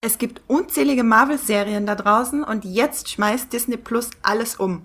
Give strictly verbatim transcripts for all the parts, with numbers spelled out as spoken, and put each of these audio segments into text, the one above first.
Es gibt unzählige Marvel-Serien da draußen und jetzt schmeißt Disney Plus alles um.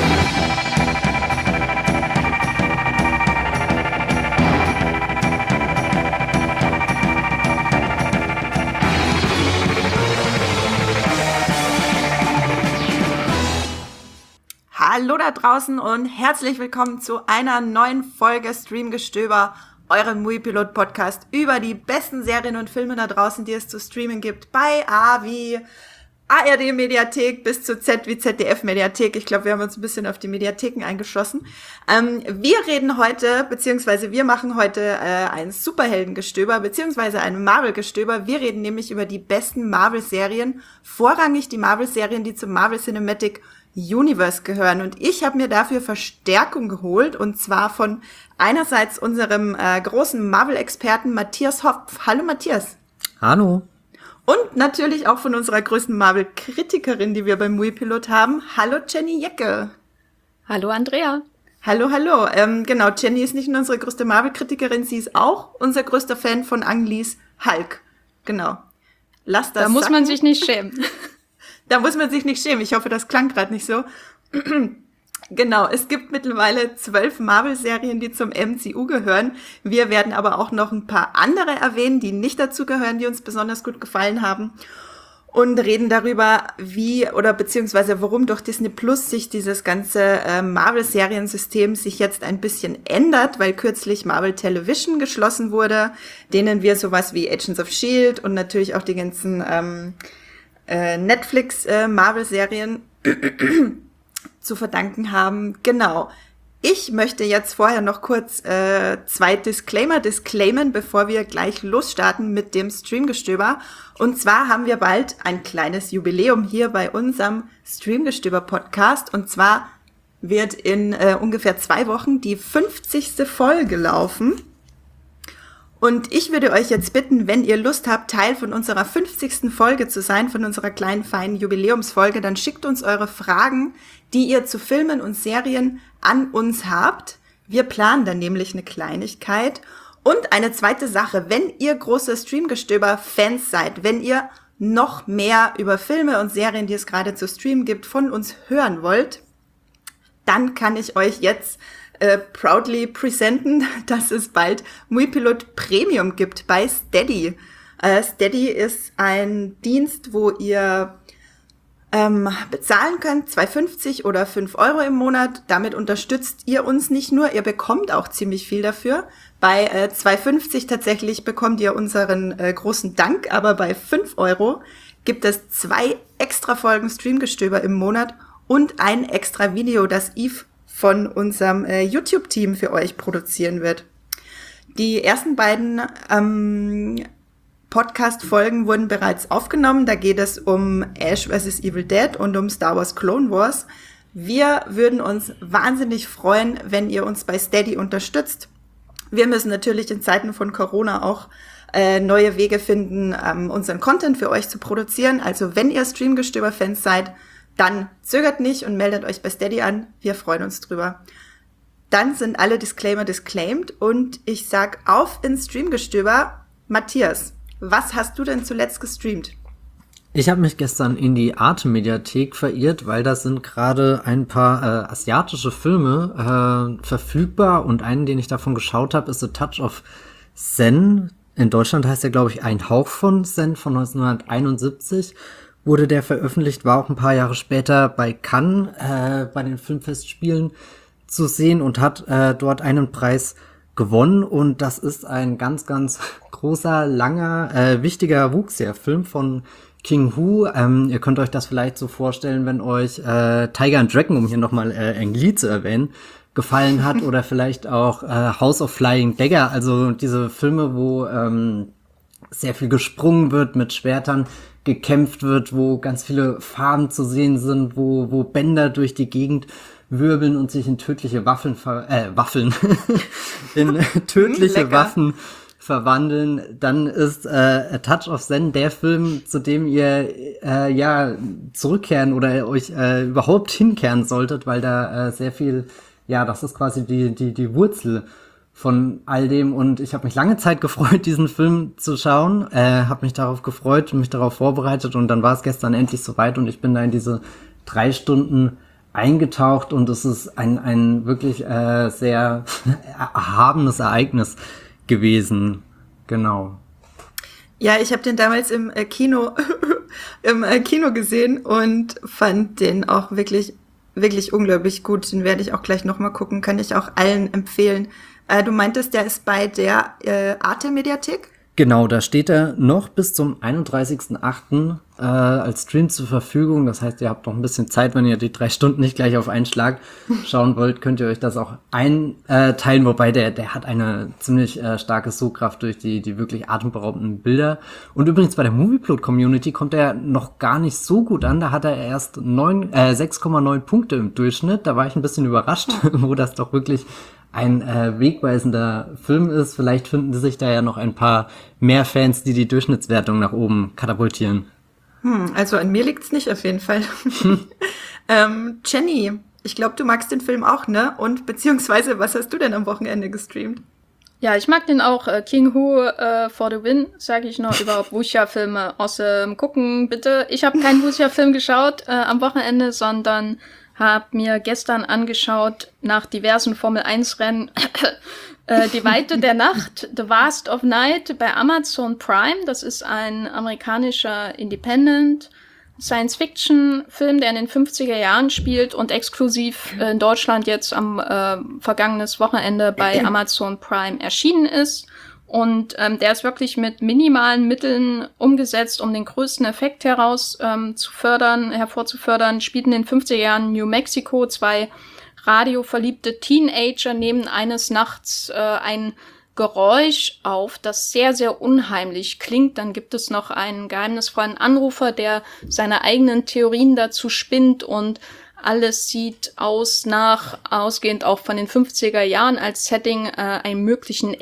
Hallo da draußen und herzlich willkommen zu einer neuen Folge Streamgestöber, eurem Moviepilot-Podcast über die besten Serien und Filme da draußen, die es zu streamen gibt, bei A wie A R D-Mediathek bis zu Z wie Z D F-Mediathek. Ich glaube, wir haben uns ein bisschen auf die Mediatheken eingeschossen. Ähm, wir reden heute, beziehungsweise wir machen heute äh, ein Superheldengestöber, beziehungsweise ein Marvel-Gestöber. Wir reden nämlich über die besten Marvel-Serien, vorrangig die Marvel-Serien, die zum Marvel Cinematic Universe gehören. Und ich habe mir dafür Verstärkung geholt, und zwar von einerseits unserem äh, großen Marvel-Experten Matthias Hopf. Hallo Matthias. Hallo. Und natürlich auch von unserer größten Marvel-Kritikerin, die wir beim Moviepilot haben. Hallo Jenny Jecke. Hallo Andrea. Hallo, hallo. Ähm, genau, Jenny ist nicht nur unsere größte Marvel-Kritikerin, sie ist auch unser größter Fan von Ang Lees Hulk. Genau. Lass das Da muss sacken. man sich nicht schämen. Da muss man sich nicht schämen. Ich hoffe, das klang gerade nicht so. Genau, es gibt mittlerweile zwölf Marvel-Serien, die zum M C U gehören. Wir werden aber auch noch ein paar andere erwähnen, die nicht dazu gehören, die uns besonders gut gefallen haben. Und reden darüber, wie oder beziehungsweise warum durch Disney Plus sich dieses ganze äh, Marvel-Seriensystem sich jetzt ein bisschen ändert, weil kürzlich Marvel Television geschlossen wurde, denen wir sowas wie Agents of Shield und natürlich auch die ganzen ähm, äh, Netflix-Marvel-Serien äh, zu verdanken haben. Genau. Ich möchte jetzt vorher noch kurz äh, zwei Disclaimer disclaimen, bevor wir gleich losstarten mit dem Streamgestöber. Und zwar haben wir bald ein kleines Jubiläum hier bei unserem Streamgestöber-Podcast. Und zwar wird in äh, ungefähr zwei Wochen die fünfzigste Folge laufen. Und ich würde euch jetzt bitten, wenn ihr Lust habt, Teil von unserer fünfzigsten Folge zu sein, von unserer kleinen, feinen Jubiläumsfolge, dann schickt uns eure Fragen, die ihr zu Filmen und Serien an uns habt. Wir planen dann nämlich eine Kleinigkeit. Und eine zweite Sache, wenn ihr große Streamgestöber-Fans seid, wenn ihr noch mehr über Filme und Serien, die es gerade zu streamen gibt, von uns hören wollt, dann kann ich euch jetzt äh, proudly presenten, dass es bald Moviepilot Premium gibt bei Steady. Äh, Steady ist ein Dienst, wo ihr ähm, bezahlen könnt, zwei fünfzig oder fünf Euro im Monat. Damit unterstützt ihr uns nicht nur, ihr bekommt auch ziemlich viel dafür. Bei äh, zwei fünfzig tatsächlich bekommt ihr unseren äh, großen Dank, aber bei fünf Euro gibt es zwei extra Folgen Streamgestöber im Monat und ein extra Video, das Yves von unserem äh, YouTube-Team für euch produzieren wird. Die ersten beiden ähm, Podcast-Folgen wurden bereits aufgenommen. Da geht es um Ash versus. Evil Dead und um Star Wars Clone Wars. Wir würden uns wahnsinnig freuen, wenn ihr uns bei Steady unterstützt. Wir müssen natürlich in Zeiten von Corona auch äh, neue Wege finden, ähm, unseren Content für euch zu produzieren. Also wenn ihr Streamgestöber-Fans seid, dann zögert nicht und meldet euch bei Steady an. Wir freuen uns drüber. Dann sind alle Disclaimer disclaimed und ich sag auf ins Streamgestöber. Matthias, was hast du denn zuletzt gestreamt? Ich habe mich gestern in die Arte-Mediathek verirrt, weil da sind gerade ein paar äh, asiatische Filme äh, verfügbar und einen, den ich davon geschaut habe, ist A Touch of Zen. In Deutschland heißt der, glaube ich, Ein Hauch von Zen von neunzehnhunderteinundsiebzig. Wurde der veröffentlicht, war auch ein paar Jahre später bei Cannes äh, bei den Filmfestspielen zu sehen und hat äh, dort einen Preis gewonnen. Und das ist ein ganz, ganz großer, langer, äh, wichtiger Wuxia-Film von King Hu. Ähm, ihr könnt euch das vielleicht so vorstellen, wenn euch äh, Tiger and Dragon, um hier nochmal äh, Ang Lee zu erwähnen, gefallen hat oder vielleicht auch äh, House of Flying Dagger, also diese Filme, wo ähm, sehr viel gesprungen wird, mit Schwertern gekämpft wird, wo ganz viele Farben zu sehen sind, wo wo Bänder durch die Gegend wirbeln und sich in tödliche Waffeln ver äh, Waffeln in tödliche Lecker. Waffen verwandeln, dann ist äh, A Touch of Zen der Film, zu dem ihr äh, ja zurückkehren oder euch äh, überhaupt hinkehren solltet, weil da äh, sehr viel, ja, das ist quasi die die die Wurzel von all dem und ich habe mich lange Zeit gefreut, diesen Film zu schauen, äh, habe mich darauf gefreut und mich darauf vorbereitet und dann war es gestern endlich soweit und ich bin da in diese drei Stunden eingetaucht und es ist ein ein wirklich äh, sehr erhabenes Ereignis gewesen. Genau. Ja, ich habe den damals im äh, Kino im äh, Kino gesehen und fand den auch wirklich wirklich unglaublich gut. Den werde ich auch gleich nochmal gucken, kann ich auch allen empfehlen. Äh, du meintest, der ist bei der äh, Arte-Mediathek? Genau, da steht er noch bis zum einunddreißigsten achten äh, als Stream zur Verfügung. Das heißt, ihr habt noch ein bisschen Zeit, wenn ihr die drei Stunden nicht gleich auf einen Schlag schauen wollt, könnt ihr euch das auch einteilen. Wobei der der hat eine ziemlich äh, starke Sogkraft durch die die wirklich atemberaubenden Bilder. Und übrigens bei der Movieplot-Community kommt er noch gar nicht so gut an. Da hat er erst neun, äh, sechs Komma neun Punkte im Durchschnitt. Da war ich ein bisschen überrascht, wo das doch wirklich ein äh, wegweisender Film ist. Vielleicht finden sich da ja noch ein paar mehr Fans, die die Durchschnittswertung nach oben katapultieren. Hm, also an mir liegt's nicht auf jeden Fall. ähm, Jenny, ich glaube, du magst den Film auch, ne? Und beziehungsweise, was hast du denn am Wochenende gestreamt? Ja, ich mag den auch. Äh, King Hu äh, for the Win, sage ich noch, überhaupt Wuxia-Filme aus ähm, gucken, bitte. Ich habe keinen Wuxia-Film geschaut äh, am Wochenende, sondern habe mir gestern angeschaut, nach diversen Formel eins Rennen, äh, Die Weite der Nacht, The Vast of Night bei Amazon Prime. Das ist ein amerikanischer Independent Science-Fiction-Film, der in den fünfziger Jahren spielt und exklusiv äh, in Deutschland jetzt am äh, vergangenes Wochenende bei Amazon Prime erschienen ist. Und ähm, der ist wirklich mit minimalen Mitteln umgesetzt, um den größten Effekt heraus ähm, zu fördern, hervorzufördern. Spielt in den fünfziger Jahren New Mexico. Zwei radioverliebte Teenager nehmen eines Nachts äh, ein Geräusch auf, das sehr, sehr unheimlich klingt. Dann gibt es noch einen geheimnisvollen Anrufer, der seine eigenen Theorien dazu spinnt und alles sieht aus nach, ausgehend auch von den fünfziger Jahren als Setting, äh, einem möglichen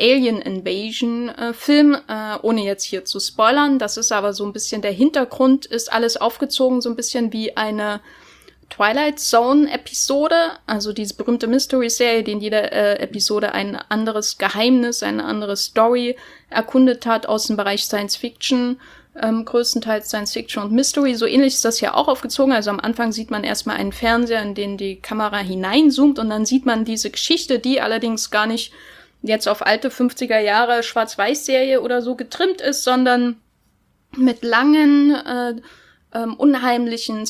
Alien-Invasion-Film, äh, ohne jetzt hier zu spoilern. Das ist aber so ein bisschen der Hintergrund, ist alles aufgezogen, so ein bisschen wie eine Twilight Zone-Episode, also diese berühmte Mystery-Serie, die in jeder äh, Episode ein anderes Geheimnis, eine andere Story erkundet hat aus dem Bereich Science-Fiction, Ähm, größtenteils Science-Fiction und Mystery. So ähnlich ist das hier auch aufgezogen. Also am Anfang sieht man erstmal einen Fernseher, in den die Kamera hineinzoomt und dann sieht man diese Geschichte, die allerdings gar nicht jetzt auf alte fünfziger Jahre Schwarz-Weiß-Serie oder so getrimmt ist, sondern mit langen, äh, ähm, unheimlichen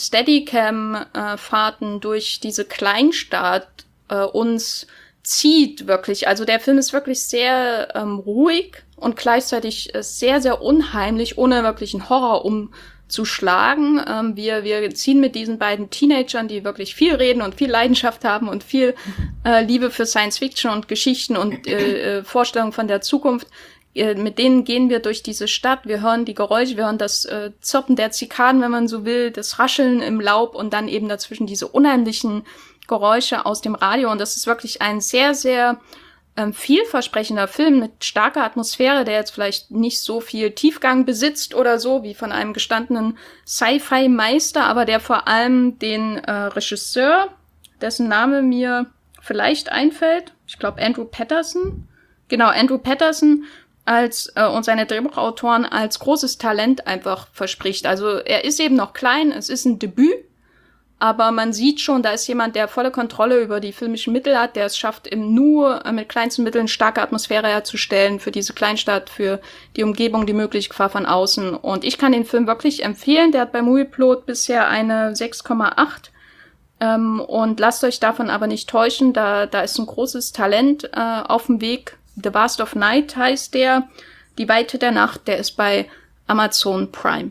Steadicam-Fahrten durch diese Kleinstadt äh, uns zieht wirklich. Also der Film ist wirklich sehr ähm, ruhig und gleichzeitig äh, sehr, sehr unheimlich, ohne wirklich einen Horror umzuschlagen. Ähm, wir, wir ziehen mit diesen beiden Teenagern, die wirklich viel reden und viel Leidenschaft haben und viel äh, Liebe für Science-Fiction und Geschichten und äh, äh, Vorstellungen von der Zukunft. Äh, mit denen gehen wir durch diese Stadt. Wir hören die Geräusche, wir hören das äh, Zirpen der Zikaden, wenn man so will, das Rascheln im Laub und dann eben dazwischen diese unheimlichen Geräusche aus dem Radio. Und das ist wirklich ein sehr, sehr ähm, vielversprechender Film mit starker Atmosphäre, der jetzt vielleicht nicht so viel Tiefgang besitzt oder so, wie von einem gestandenen Sci-Fi-Meister, aber der vor allem den äh, Regisseur, dessen Name mir vielleicht einfällt, ich glaube Andrew Patterson, genau, Andrew Patterson, als äh, und seine Drehbuchautoren als großes Talent einfach verspricht. Also er ist eben noch klein, es ist ein Debüt, aber man sieht schon, da ist jemand, der volle Kontrolle über die filmischen Mittel hat, der es schafft, im Nu äh, mit kleinsten Mitteln starke Atmosphäre herzustellen für diese Kleinstadt, für die Umgebung, die mögliche Gefahr von außen. Und ich kann den Film wirklich empfehlen. Der hat bei Movieplot bisher eine sechs Komma acht. Ähm, und lasst euch davon aber nicht täuschen, da, da ist ein großes Talent äh, auf dem Weg. The Vast of Night heißt der. Die Weite der Nacht, der ist bei Amazon Prime.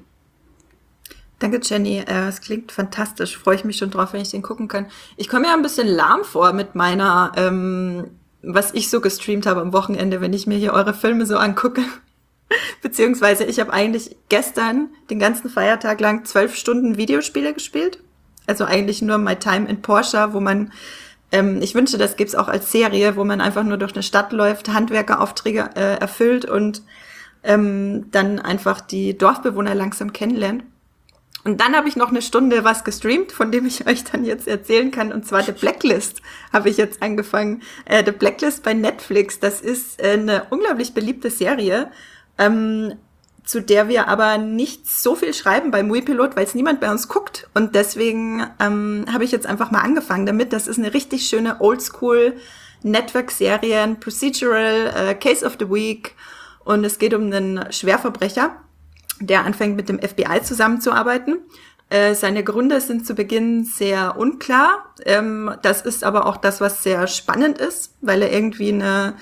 Danke, Jenny. Äh, es klingt fantastisch. Freue ich mich schon drauf, wenn ich den gucken kann. Ich komme mir ein bisschen lahm vor mit meiner, ähm, was ich so gestreamt habe am Wochenende, wenn ich mir hier eure Filme so angucke. Beziehungsweise ich habe eigentlich gestern den ganzen Feiertag lang zwölf Stunden Videospiele gespielt. Also eigentlich nur My Time in Porsche, wo man, ähm, ich wünsche, das gibt's auch als Serie, wo man einfach nur durch eine Stadt läuft, Handwerkeraufträge äh, erfüllt und ähm, dann einfach die Dorfbewohner langsam kennenlernt. Und dann habe ich noch eine Stunde was gestreamt, von dem ich euch dann jetzt erzählen kann. Und zwar The Blacklist habe ich jetzt angefangen. Äh, The Blacklist bei Netflix, das ist äh, eine unglaublich beliebte Serie, ähm, zu der wir aber nicht so viel schreiben bei Moviepilot, weil es niemand bei uns guckt. Und deswegen ähm, habe ich jetzt einfach mal angefangen damit. Das ist eine richtig schöne Oldschool Network-Serie, Procedural, äh, Case of the Week. Und es geht um einen Schwerverbrecher, der anfängt mit dem F B I zusammenzuarbeiten. Äh, seine Gründe sind zu Beginn sehr unklar. Ähm, das ist aber auch das, was sehr spannend ist, weil er irgendwie eine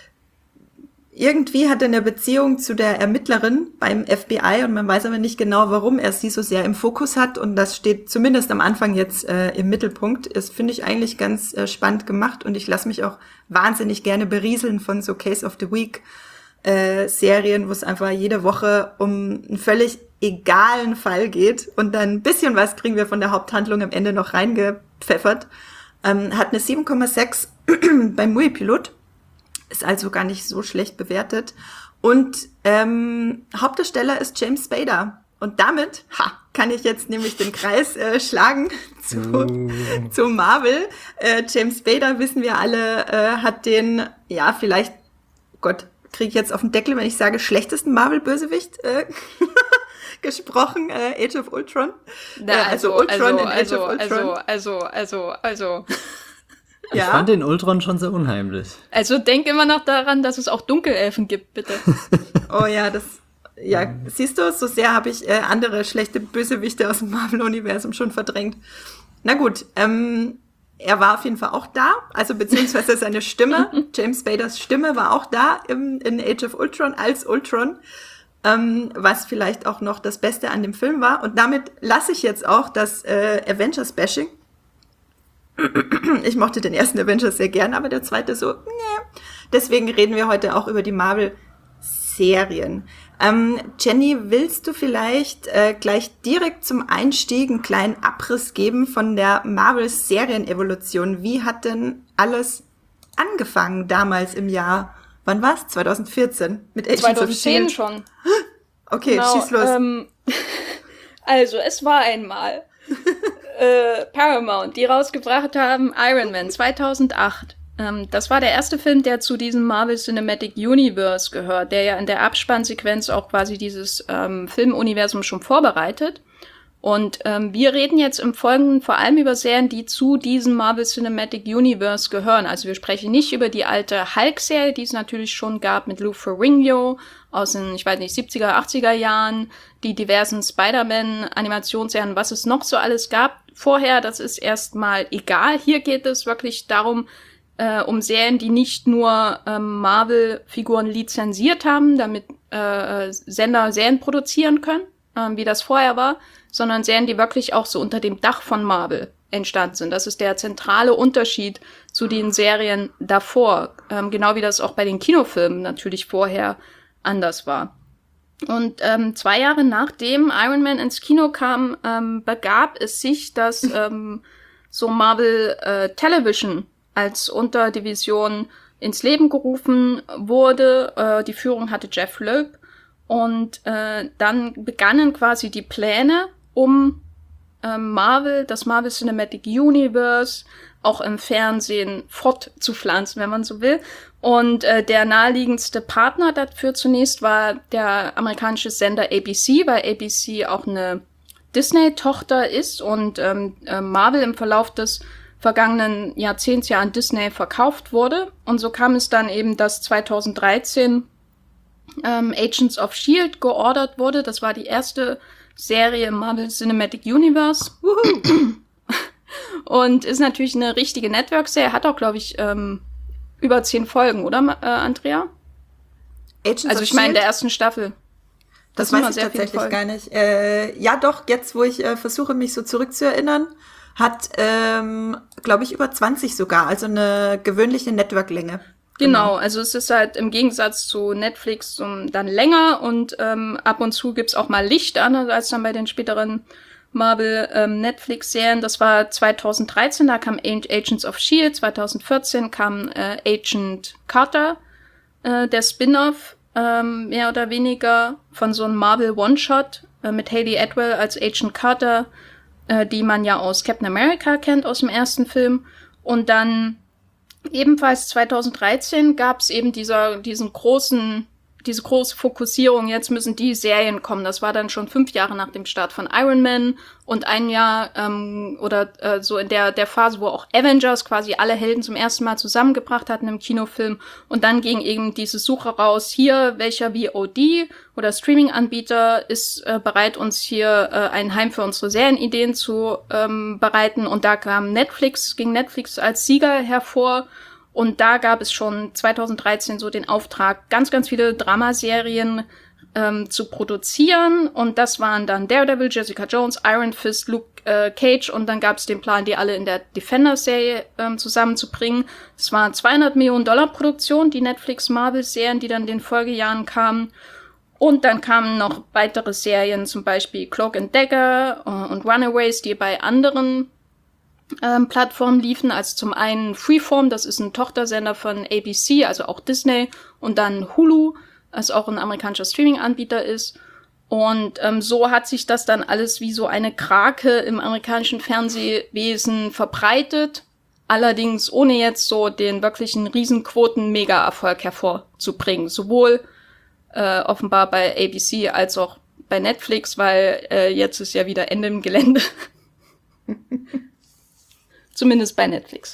irgendwie hat er eine Beziehung zu der Ermittlerin beim F B I und man weiß aber nicht genau, warum er sie so sehr im Fokus hat. Und das steht zumindest am Anfang jetzt äh, im Mittelpunkt. Das finde ich eigentlich ganz äh, spannend gemacht und ich lasse mich auch wahnsinnig gerne berieseln von so Case of the Week Äh, Serien, wo es einfach jede Woche um einen völlig egalen Fall geht und dann ein bisschen was kriegen wir von der Haupthandlung am Ende noch reingepfeffert. Ähm, hat eine sieben Komma sechs beim Moviepilot, ist also gar nicht so schlecht bewertet und ähm, Hauptdarsteller ist James Spader und damit ha, kann ich jetzt nämlich den Kreis äh, schlagen zu, uh. zu Marvel. Äh, James Spader, wissen wir alle, äh, hat den, ja vielleicht, Gott, kriege ich jetzt auf den Deckel, wenn ich sage, schlechtesten Marvel-Bösewicht äh, gesprochen, äh, Age of Ultron. Na, äh, also, also Ultron also, in Age also, of Ultron. Also, also, also, also. Ich ja? fand den Ultron schon sehr unheimlich. Also denk immer noch daran, dass es auch Dunkelelfen gibt, bitte. Oh ja, das, ja, siehst du, so sehr habe ich äh, andere schlechte Bösewichte aus dem Marvel-Universum schon verdrängt. Na gut, ähm, er war auf jeden Fall auch da, also beziehungsweise seine Stimme, James Spaders Stimme war auch da im, in Age of Ultron als Ultron, ähm, was vielleicht auch noch das Beste an dem Film war. Und damit lasse ich jetzt auch das äh, Avengers-Bashing. Ich mochte den ersten Avengers sehr gern, aber der zweite so, nee. Deswegen reden wir heute auch über die Marvel-Serien. Ähm, Jenny, willst du vielleicht äh, gleich direkt zum Einstieg einen kleinen Abriss geben von der Marvel-Serien-Evolution? Wie hat denn alles angefangen damals im Jahr, wann war's? zwanzig vierzehn mit Agents zwanzig zehn of Shield? schon. Okay, Genau, schieß los. Ähm, also, es war einmal äh, Paramount, die rausgebracht haben Iron Man zweitausendacht. Ähm, das war der erste Film, der zu diesem Marvel Cinematic Universe gehört, der ja in der Abspannsequenz auch quasi dieses ähm, Filmuniversum schon vorbereitet. Und ähm, wir reden jetzt im Folgenden vor allem über Serien, die zu diesem Marvel Cinematic Universe gehören. Also wir sprechen nicht über die alte Hulk-Serie, die es natürlich schon gab mit Lou Ferrigno aus den, ich weiß nicht, siebziger, achtziger Jahren, die diversen Spider-Man-Animationsserien, was es noch so alles gab vorher, das ist erstmal egal. Hier geht es wirklich darum, Äh, um Serien, die nicht nur ähm, Marvel-Figuren lizenziert haben, damit äh, Sender Serien produzieren können, ähm, wie das vorher war, sondern Serien, die wirklich auch so unter dem Dach von Marvel entstanden sind. Das ist der zentrale Unterschied zu den Serien davor, ähm, genau wie das auch bei den Kinofilmen natürlich vorher anders war. Und ähm, zwei Jahre nachdem Iron Man ins Kino kam, ähm, begab es sich, dass ähm, so Marvel äh, Television als Unterdivision ins Leben gerufen wurde. Äh, die Führung hatte Jeff Loeb. Und äh, dann begannen quasi die Pläne, um äh, Marvel, das Marvel Cinematic Universe, auch im Fernsehen fortzupflanzen, wenn man so will. Und äh, der naheliegendste Partner dafür zunächst war der amerikanische Sender A B C, weil A B C auch eine Disney-Tochter ist und ähm, äh, Marvel im Verlauf des vergangenen Jahrzehnts ja an Disney verkauft wurde. Und so kam es dann eben, dass zweitausenddreizehn ähm, Agents of Shield geordert wurde. Das war die erste Serie im Marvel Cinematic Universe. Und ist natürlich eine richtige Network-Serie. Hat auch, glaube ich, ähm, über zehn Folgen, oder, äh, Andrea? Agents also of ich meine, in Shield? der ersten Staffel. Das, Das weiß ich tatsächlich gar nicht. Äh, ja doch, jetzt wo ich äh, versuche, mich so zurückzuerinnern, hat, ähm, glaube ich, über zwanzig sogar, also eine gewöhnliche Network-Länge. Genau, also es ist halt im Gegensatz zu Netflix um, dann länger und ähm, ab und zu gibt's auch mal Licht an, als dann bei den späteren Marvel-Netflix-Serien. Ähm, das war zweitausenddreizehn, da kam Agents of Shield, zweitausendvierzehn kam äh, Agent Carter, äh, der Spin-off, ähm, mehr oder weniger von so einem Marvel One-Shot, äh, mit Hayley Atwell als Agent Carter, äh, die man ja aus Captain America kennt, aus dem ersten Film. Und dann ebenfalls zweitausenddreizehn gab es eben dieser, diesen großen, diese große Fokussierung, jetzt müssen die Serien kommen. Das war dann schon fünf Jahre nach dem Start von Iron Man und ein Jahr ähm, oder äh, so in der der Phase, wo auch Avengers quasi alle Helden zum ersten Mal zusammengebracht hatten im Kinofilm. Und dann ging eben diese Suche raus, hier welcher V O D oder Streaming-Anbieter ist äh, bereit, uns hier äh, ein Heim für unsere Serienideen zu ähm, bereiten. Und da kam Netflix, ging Netflix als Sieger hervor. Und da gab es schon zweitausenddreizehn so den Auftrag, ganz, ganz viele Dramaserien ähm, zu produzieren. Und das waren dann Daredevil, Jessica Jones, Iron Fist, Luke äh, Cage. Und dann gab es den Plan, die alle in der Defender-Serie ähm, zusammenzubringen. Es waren zweihundert Millionen Dollar Produktion, die Netflix-Marvel-Serien, die dann in den Folgejahren kamen. Und dann kamen noch weitere Serien, zum Beispiel Cloak and Dagger äh, und Runaways, die bei anderen Ähm, Plattformen liefen, also zum einen Freeform, das ist ein Tochtersender von A B C, also auch Disney, und dann Hulu, was auch ein amerikanischer Streaming-Anbieter ist. Und ähm, so hat sich das dann alles wie so eine Krake im amerikanischen Fernsehwesen verbreitet, allerdings ohne jetzt so den wirklichen Riesenquoten-Mega-Erfolg hervorzubringen, sowohl äh, offenbar bei A B C als auch bei Netflix, weil äh, jetzt ist ja wieder Ende im Gelände. Zumindest bei Netflix.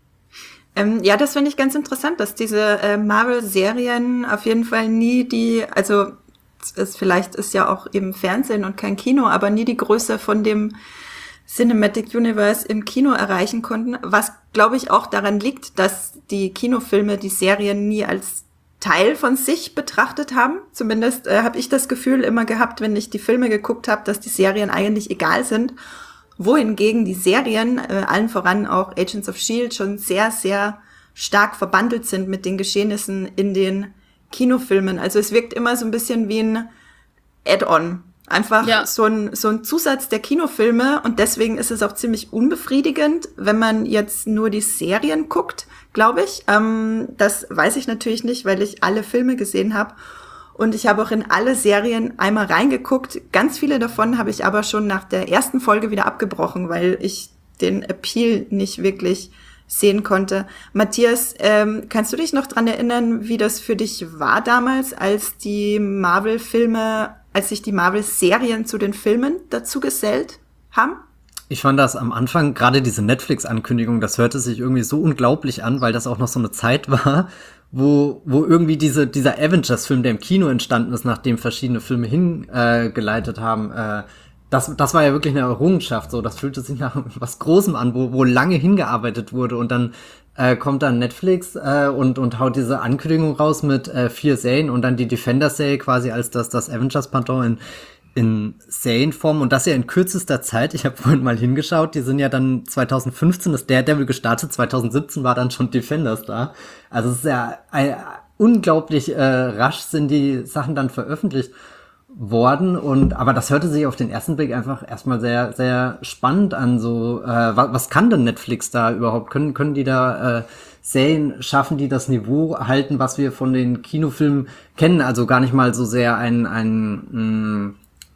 Ähm, ja, das finde ich ganz interessant, dass diese äh, Marvel-Serien auf jeden Fall nie die, also es vielleicht ist ja auch eben Fernsehen und kein Kino, aber nie die Größe von dem Cinematic Universe im Kino erreichen konnten, was, glaube ich, auch daran liegt, dass die Kinofilme die Serien nie als Teil von sich betrachtet haben. Zumindest äh, habe ich das Gefühl immer gehabt, wenn ich die Filme geguckt habe, dass die Serien eigentlich egal sind. Wohingegen die Serien, äh, allen voran auch Agents of S H I E L D, schon sehr, sehr stark verbandelt sind mit den Geschehnissen in den Kinofilmen. Also es wirkt immer so ein bisschen wie ein Add-on. Einfach ja. so ein so ein Zusatz der Kinofilme. Und deswegen ist es auch ziemlich unbefriedigend, wenn man jetzt nur die Serien guckt, glaube ich. Ähm, das weiß ich natürlich nicht, weil ich alle Filme gesehen habe. Und ich habe auch in alle Serien einmal reingeguckt. Ganz viele davon habe ich aber schon nach der ersten Folge wieder abgebrochen, weil ich den Appeal nicht wirklich sehen konnte. Matthias, ähm, kannst du dich noch dran erinnern, wie das für dich war damals, als die Marvel-Filme, als sich die Marvel-Serien zu den Filmen dazu gesellt haben? Ich fand das am Anfang, gerade diese Netflix-Ankündigung, das hörte sich irgendwie so unglaublich an, weil das auch noch so eine Zeit war, wo wo irgendwie diese dieser Avengers-Film, der im Kino entstanden ist, nachdem verschiedene Filme hingeleitet äh, haben, äh, das das war ja wirklich eine Errungenschaft. So, das fühlte sich nach was Großem an, wo wo lange hingearbeitet wurde, und dann äh, kommt dann Netflix äh, und und haut diese Ankündigung raus mit äh, vier Serien und dann die Defender-Serie quasi als das das Avengers-Pendant in in Serienform, und das ja in kürzester Zeit. Ich habe vorhin mal hingeschaut, die sind ja dann zweitausendfünfzehn ist Daredevil gestartet, zweitausendsiebzehn war dann schon Defenders da. Also es ist ja ein, unglaublich äh, rasch sind die Sachen dann veröffentlicht worden, und aber das hörte sich auf den ersten Blick einfach erstmal sehr sehr spannend an. So, äh, was, was kann denn Netflix da überhaupt? Können können die da äh, Serien schaffen, die das Niveau halten, was wir von den Kinofilmen kennen? Also gar nicht mal so sehr ein ein mh,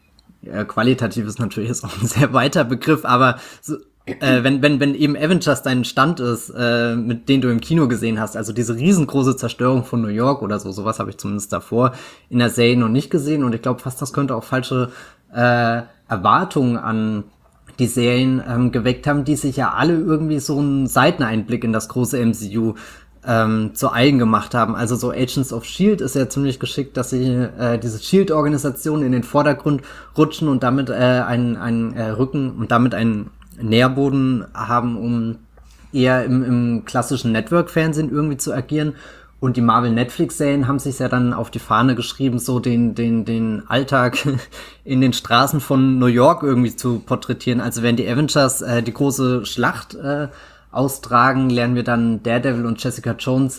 ja, qualitativ ist natürlich jetzt auch ein sehr weiter Begriff, aber so, äh, wenn wenn wenn eben Avengers dein Stand ist, äh, mit denen du im Kino gesehen hast, also diese riesengroße Zerstörung von New York oder so, sowas habe ich zumindest davor in der Serie noch nicht gesehen, und ich glaube fast, das könnte auch falsche äh, Erwartungen an die Serien ähm, geweckt haben, die sich ja alle irgendwie so einen Seiteneinblick in das große M C U ähm, zu eigen gemacht haben. Also so Agents of S H I E L D ist ja ziemlich geschickt, dass sie äh, diese S H I E L D-Organisation in den Vordergrund rutschen und damit äh, einen, einen äh, Rücken und damit einen Nährboden haben, um eher im, im klassischen Network-Fernsehen irgendwie zu agieren. Und die Marvel-Netflix-Serien haben sich ja dann auf die Fahne geschrieben, so den den den Alltag in den Straßen von New York irgendwie zu porträtieren. Also wenn die Avengers äh, die große Schlacht äh, austragen, lernen wir dann Daredevil und Jessica Jones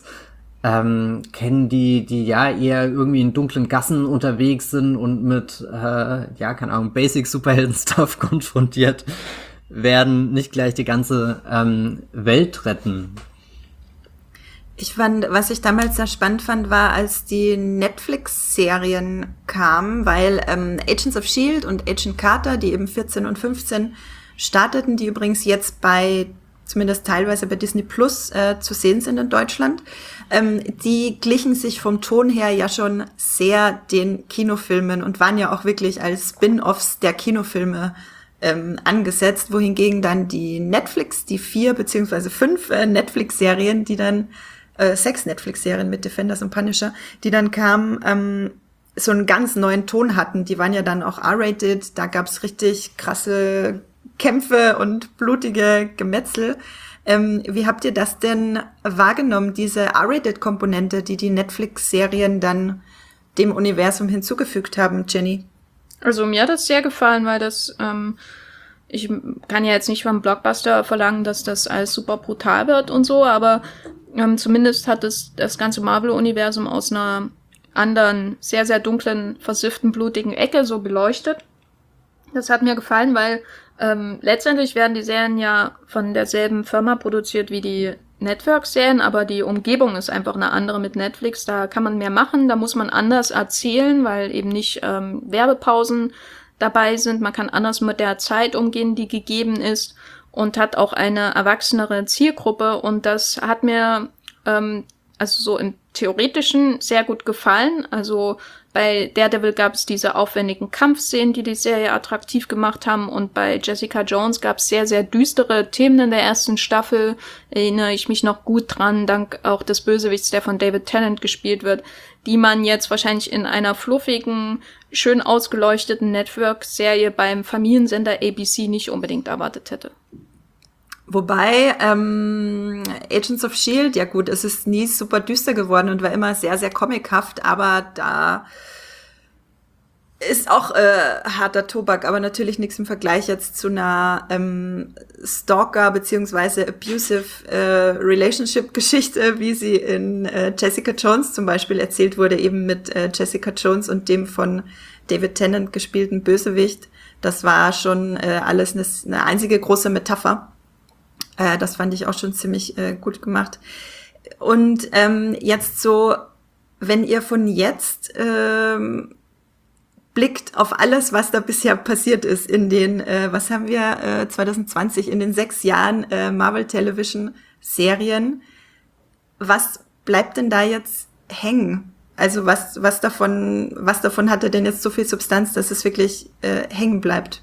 ähm, kennen, die die ja eher irgendwie in dunklen Gassen unterwegs sind und mit, äh, ja, keine Ahnung, Basic-Superhelden-Stuff konfrontiert werden, nicht gleich die ganze ähm, Welt retten. Ich fand, was ich damals sehr spannend fand, war, als die Netflix-Serien kamen, weil ähm, Agents of Shield und Agent Carter, die eben vierzehn und fünfzehn starteten, die übrigens jetzt bei, zumindest teilweise bei Disney Plus äh, zu sehen sind in Deutschland, ähm, die glichen sich vom Ton her ja schon sehr den Kinofilmen und waren ja auch wirklich als Spin-offs der Kinofilme ähm, angesetzt, wohingegen dann die Netflix, die vier beziehungsweise fünf äh, Netflix-Serien, die dann Äh, sechs Netflix-Serien mit Defenders und Punisher, die dann kamen, ähm, so einen ganz neuen Ton hatten. Die waren ja dann auch R-rated, da gab's richtig krasse Kämpfe und blutige Gemetzel. Ähm, wie habt ihr das denn wahrgenommen, diese R-rated-Komponente, die die Netflix-Serien dann dem Universum hinzugefügt haben, Jenny? Also mir hat das sehr gefallen, weil das, ähm, ich kann ja jetzt nicht vom Blockbuster verlangen, dass das alles super brutal wird und so, aber Ähm, zumindest hat es das ganze Marvel-Universum aus einer anderen, sehr, sehr dunklen, versifften, blutigen Ecke so beleuchtet. Das hat mir gefallen, weil ähm, letztendlich werden die Serien ja von derselben Firma produziert wie die Network-Serien, aber die Umgebung ist einfach eine andere mit Netflix. Da kann man mehr machen, da muss man anders erzählen, weil eben nicht ähm, Werbepausen dabei sind. Man kann anders mit der Zeit umgehen, die gegeben ist. Und hat auch eine erwachsenere Zielgruppe. Und das hat mir ähm, also so im Theoretischen sehr gut gefallen. Also bei Daredevil gab es diese aufwendigen Kampfszenen, die die Serie attraktiv gemacht haben. Und bei Jessica Jones gab es sehr, sehr düstere Themen in der ersten Staffel. Erinnere ich mich noch gut dran, dank auch des Bösewichts, der von David Tennant gespielt wird, die man jetzt wahrscheinlich in einer fluffigen, schön ausgeleuchteten Network-Serie beim Familiensender A B C nicht unbedingt erwartet hätte. Wobei ähm, Agents of Shield, ja gut, es ist nie super düster geworden und war immer sehr, sehr comichaft, aber da ist auch äh, harter Tobak, aber natürlich nichts im Vergleich jetzt zu einer ähm, Stalker- beziehungsweise abusive äh, Relationship-Geschichte, wie sie in äh, Jessica Jones zum Beispiel erzählt wurde, eben mit äh, Jessica Jones und dem von David Tennant gespielten Bösewicht. Das war schon äh, alles eine, eine einzige große Metapher. Äh, das fand ich auch schon ziemlich äh, gut gemacht. Und ähm, jetzt so, wenn ihr von jetzt ähm, blickt auf alles, was da bisher passiert ist in den, äh, was haben wir, äh, zwanzig zwanzig, in den sechs Jahren äh, Marvel Television Serien, was bleibt denn da jetzt hängen? Also was, was davon, was davon hatte denn jetzt so viel Substanz, dass es wirklich äh, hängen bleibt?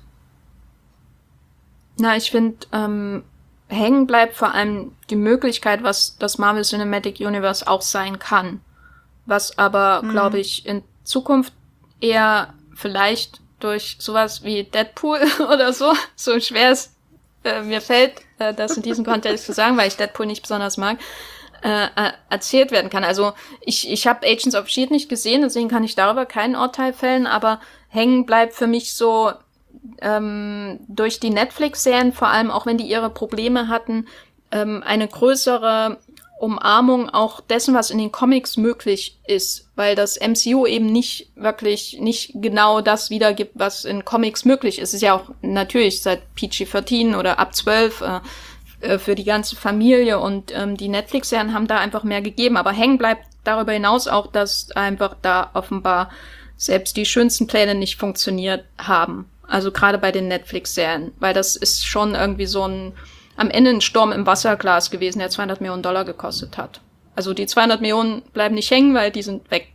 Na, ich finde, ähm, hängen bleibt vor allem die Möglichkeit, was das Marvel Cinematic Universe auch sein kann. Was aber, mhm. glaube ich, in Zukunft eher vielleicht durch sowas wie Deadpool oder so, so schwer es äh, mir fällt, äh, das in diesem Kontext zu sagen, weil ich Deadpool nicht besonders mag, äh, äh, erzählt werden kann. Also ich, ich habe Agents of Shield nicht gesehen, deswegen kann ich darüber kein Urteil fällen, aber hängen bleibt für mich so ähm, durch die Netflix-Serien, vor allem auch wenn die ihre Probleme hatten, ähm, eine größere Umarmung auch dessen, was in den Comics möglich ist, weil das M C U eben nicht wirklich, nicht genau das wiedergibt, was in Comics möglich ist. Es ist ja auch natürlich seit P G vierzehn oder ab zwölf äh, für die ganze Familie und ähm, die Netflix-Serien haben da einfach mehr gegeben, aber hängen bleibt darüber hinaus auch, dass einfach da offenbar selbst die schönsten Pläne nicht funktioniert haben. Also gerade bei den Netflix-Serien, weil das ist schon irgendwie so ein am Ende ein Sturm im Wasserglas gewesen, der zweihundert Millionen Dollar gekostet hat. Also die zweihundert Millionen bleiben nicht hängen, weil die sind weg.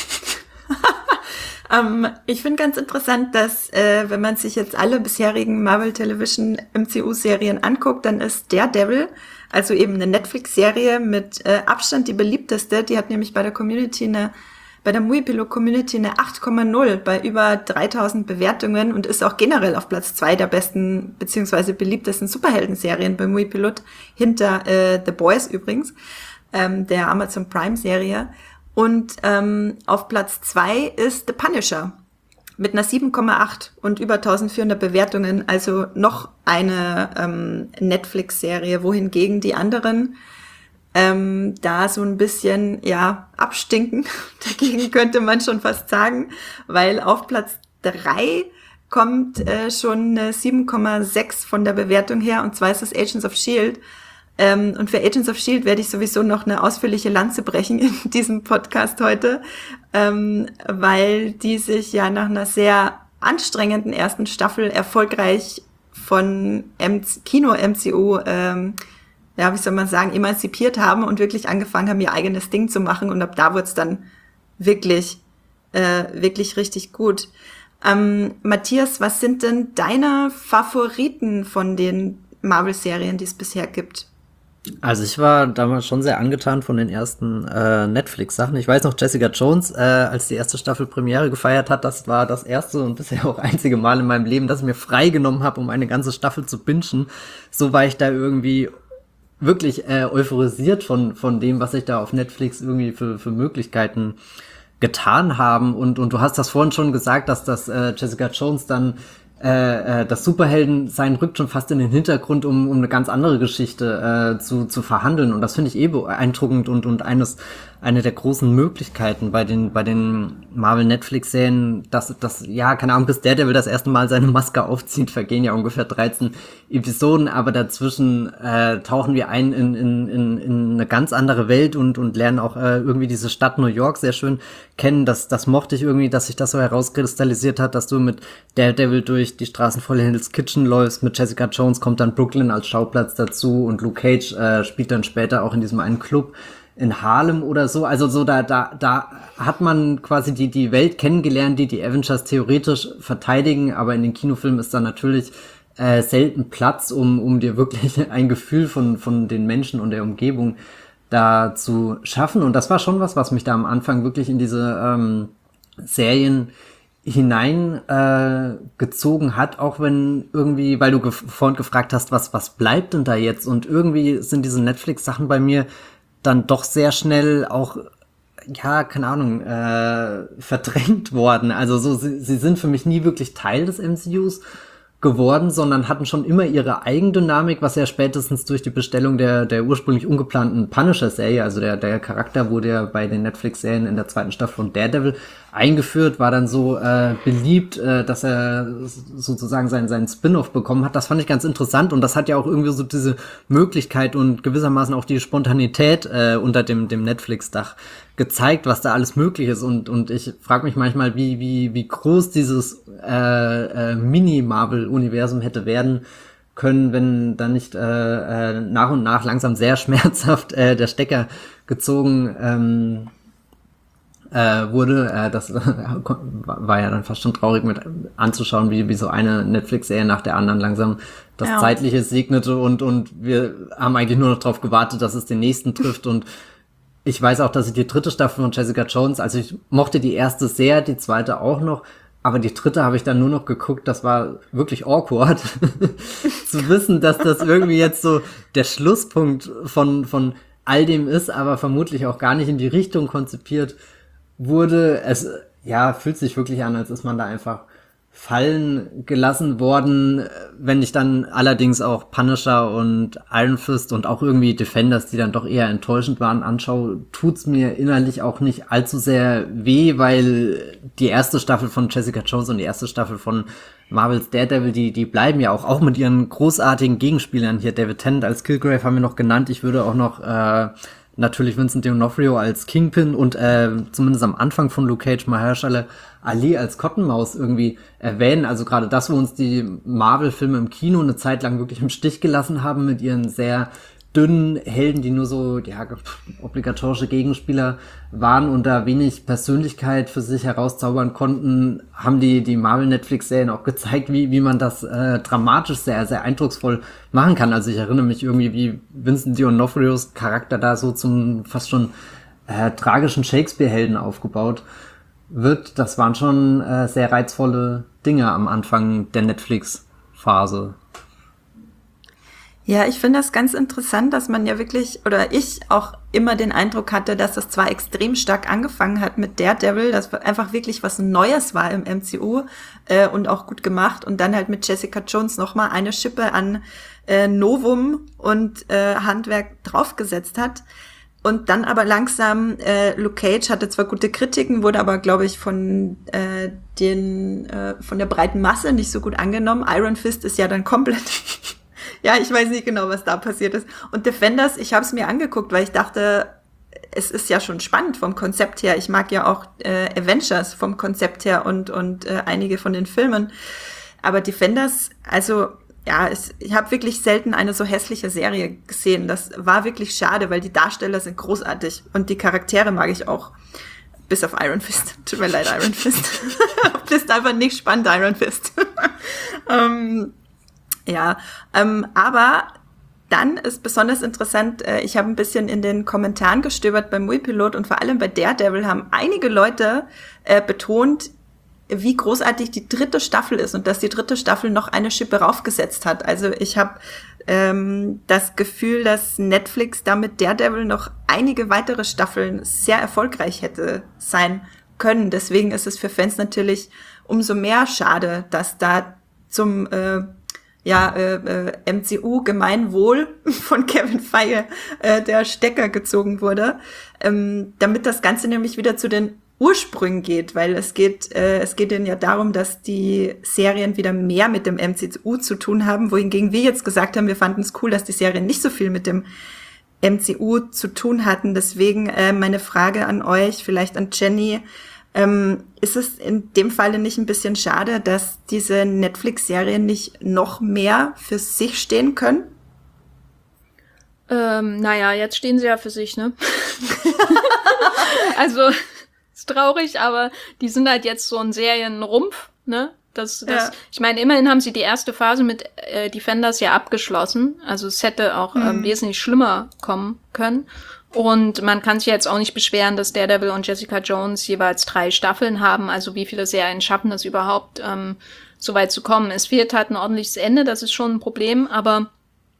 um, ich finde ganz interessant, dass äh, wenn man sich jetzt alle bisherigen Marvel Television M C U-Serien anguckt, dann ist Daredevil, also eben eine Netflix-Serie mit äh, Abstand die beliebteste. Die hat nämlich bei der Community eine bei der Muipilot-Community eine acht Komma null bei über dreitausend Bewertungen und ist auch generell auf Platz zwei der besten beziehungsweise beliebtesten Superhelden-Serien bei Muipilot, hinter äh, The Boys übrigens, ähm, der Amazon Prime-Serie. Und ähm, auf Platz zwei ist The Punisher mit einer sieben Komma acht und über eintausendvierhundert Bewertungen, also noch eine ähm, Netflix-Serie, wohingegen die anderen Ähm, da so ein bisschen, ja, abstinken. Dagegen könnte man schon fast sagen, weil auf Platz drei kommt äh, schon eine sieben Komma sechs von der Bewertung her, und zwar ist das Agents of Shield. Ähm, und für Agents of S H I E L D werde ich sowieso noch eine ausführliche Lanze brechen in diesem Podcast heute, ähm, weil die sich ja nach einer sehr anstrengenden ersten Staffel erfolgreich von M- Kino-M C U, ähm, ja, wie soll man sagen, emanzipiert haben und wirklich angefangen haben, ihr eigenes Ding zu machen. Und ab da wurde es dann wirklich, äh, wirklich richtig gut. Ähm, Matthias, was sind denn deine Favoriten von den Marvel-Serien, die es bisher gibt? Also ich war damals schon sehr angetan von den ersten äh, Netflix-Sachen. Ich weiß noch, Jessica Jones, äh, als die erste Staffel Premiere gefeiert hat, das war das erste und bisher auch einzige Mal in meinem Leben, dass ich mir freigenommen habe, um eine ganze Staffel zu bingen. So war ich da irgendwie wirklich äh, euphorisiert von von dem, was ich da auf Netflix irgendwie für für Möglichkeiten getan haben. Und und du hast das vorhin schon gesagt, dass das äh, Jessica Jones dann Äh, äh, das Superhelden sein rückt schon fast in den Hintergrund, um, um eine ganz andere Geschichte äh, zu, zu verhandeln. Und das finde ich eh beeindruckend und, und eines, eine der großen Möglichkeiten bei den, bei den Marvel-Netflix-Serien, dass, dass, ja, keine Ahnung, bis Daredevil das erste Mal seine Maske aufzieht, vergehen ja ungefähr dreizehn Episoden, aber dazwischen äh, tauchen wir ein in, in, in, in eine ganz andere Welt und, und lernen auch äh, irgendwie diese Stadt New York sehr schön kennen. Das, das mochte ich irgendwie, dass sich das so herauskristallisiert hat, dass du mit Daredevil durch die Straßen voll Hell's Kitchen läufst, mit Jessica Jones kommt dann Brooklyn als Schauplatz dazu und Luke Cage äh, spielt dann später auch in diesem einen Club in Harlem oder so. Also so da da da hat man quasi die die Welt kennengelernt, die die Avengers theoretisch verteidigen, aber in den Kinofilmen ist da natürlich äh, selten Platz, um um dir wirklich ein Gefühl von von den Menschen und der Umgebung da zu schaffen. Und das war schon was, was mich da am Anfang wirklich in diese ähm, Serien hinein äh, gezogen hat, auch wenn irgendwie, weil du gef- vorhin gefragt hast, was was bleibt denn da jetzt? Und irgendwie sind diese Netflix-Sachen bei mir dann doch sehr schnell auch, ja, keine Ahnung, äh, verdrängt worden. Also so, sie, sie sind für mich nie wirklich Teil des M C Us geworden, sondern hatten schon immer ihre Eigendynamik, was ja spätestens durch die Bestellung der der ursprünglich ungeplanten Punisher-Serie, also der der Charakter wurde ja bei den Netflix-Serien in der zweiten Staffel von Daredevil eingeführt, war dann so äh, beliebt, äh, dass er sozusagen seinen seinen Spin-off bekommen hat. Das fand ich ganz interessant und das hat ja auch irgendwie so diese Möglichkeit und gewissermaßen auch die Spontanität äh, unter dem dem Netflix-Dach gezeigt, was da alles möglich ist und und ich frage mich manchmal, wie wie wie groß dieses äh, äh, Mini-Marvel-Universum hätte werden können, wenn dann nicht äh, äh, nach und nach langsam sehr schmerzhaft äh, der Stecker gezogen ähm, äh, wurde. Äh, das war ja dann fast schon traurig mit anzuschauen, wie wie so eine Netflix-Serie nach der anderen langsam das ja. Zeitliche segnete und und wir haben eigentlich nur noch darauf gewartet, dass es den nächsten trifft und ich weiß auch, dass ich die dritte Staffel von Jessica Jones, also ich mochte die erste sehr, die zweite auch noch, aber die dritte habe ich dann nur noch geguckt, das war wirklich awkward, zu wissen, dass das irgendwie jetzt so der Schlusspunkt von von all dem ist, aber vermutlich auch gar nicht in die Richtung konzipiert wurde. Es, ja, fühlt sich wirklich an, als ist man da einfach fallen gelassen worden. Wenn ich dann allerdings auch Punisher und Iron Fist und auch irgendwie Defenders, die dann doch eher enttäuschend waren, anschaue, tut's mir innerlich auch nicht allzu sehr weh, weil die erste Staffel von Jessica Jones und die erste Staffel von Marvels Daredevil, die die bleiben ja auch, auch mit ihren großartigen Gegenspielern hier. David Tennant als Kilgrave haben wir noch genannt. Ich würde auch noch äh, natürlich Vincent D'Onofrio als Kingpin und äh, zumindest am Anfang von Luke Cage Mahershala Ali als Cottonmouth irgendwie erwähnen. Also gerade das, wo uns die Marvel-Filme im Kino eine Zeit lang wirklich im Stich gelassen haben mit ihren sehr dünnen Helden, die nur so ja obligatorische Gegenspieler waren und da wenig Persönlichkeit für sich herauszaubern konnten, haben die die Marvel-Netflix-Serien auch gezeigt, wie wie man das äh, dramatisch sehr, sehr eindrucksvoll machen kann. Also ich erinnere mich irgendwie, wie Vincent D'Onofrios Charakter da so zum fast schon äh, tragischen Shakespeare-Helden aufgebaut wird. Das waren schon äh, sehr reizvolle Dinge am Anfang der Netflix-Phase. Ja, ich finde das ganz interessant, dass man ja wirklich, oder ich auch immer den Eindruck hatte, dass das zwar extrem stark angefangen hat mit Daredevil, das einfach wirklich was Neues war im M C U äh, und auch gut gemacht und dann halt mit Jessica Jones nochmal eine Schippe an äh, Novum und äh, Handwerk draufgesetzt hat. Und dann aber langsam, äh, Luke Cage hatte zwar gute Kritiken, wurde aber, glaube ich, von äh, den äh, von der breiten Masse nicht so gut angenommen. Iron Fist ist ja dann komplett Ja, ich weiß nicht genau, was da passiert ist. Und Defenders, ich habe es mir angeguckt, weil ich dachte, es ist ja schon spannend vom Konzept her. Ich mag ja auch äh, Avengers vom Konzept her und und äh, einige von den Filmen. Aber Defenders, also ja, es, ich habe wirklich selten eine so hässliche Serie gesehen. Das war wirklich schade, weil die Darsteller sind großartig und die Charaktere mag ich auch. Bis auf Iron Fist. Tut mir leid, Iron Fist. Das ist einfach nicht spannend, Iron Fist. ähm, ja, ähm, aber dann ist besonders interessant, äh, ich habe ein bisschen in den Kommentaren gestöbert beim Muipilot und vor allem bei Daredevil haben einige Leute äh, betont, wie großartig die dritte Staffel ist und dass die dritte Staffel noch eine Schippe raufgesetzt hat. Also ich habe ähm, das Gefühl, dass Netflix damit Daredevil noch einige weitere Staffeln sehr erfolgreich hätte sein können. Deswegen ist es für Fans natürlich umso mehr schade, dass da zum äh, ja äh, äh, M C U-Gemeinwohl von Kevin Feige äh, der Stecker gezogen wurde, ähm, damit das Ganze nämlich wieder zu den Ursprüngen geht, weil es geht, äh, es geht ihnen ja darum, dass die Serien wieder mehr mit dem M C U zu tun haben, wohingegen wir jetzt gesagt haben, wir fanden es cool, dass die Serien nicht so viel mit dem M C U zu tun hatten. Deswegen äh, meine Frage an euch, vielleicht an Jenny, ähm, ist es in dem Falle nicht ein bisschen schade, dass diese Netflix-Serien nicht noch mehr für sich stehen können? Ähm, naja, jetzt stehen sie ja für sich, ne? Also ist traurig, aber die sind halt jetzt so ein Serienrumpf, ne? Das, das, ja. Ich meine, immerhin haben sie die erste Phase mit äh, Defenders ja abgeschlossen. Also es hätte auch mhm. ähm, wesentlich schlimmer kommen können. Und man kann sich jetzt auch nicht beschweren, dass Daredevil und Jessica Jones jeweils drei Staffeln haben. Also wie viele Serien schaffen das überhaupt, ähm, so weit zu kommen? Es fehlt halt ein ordentliches Ende, das ist schon ein Problem. Aber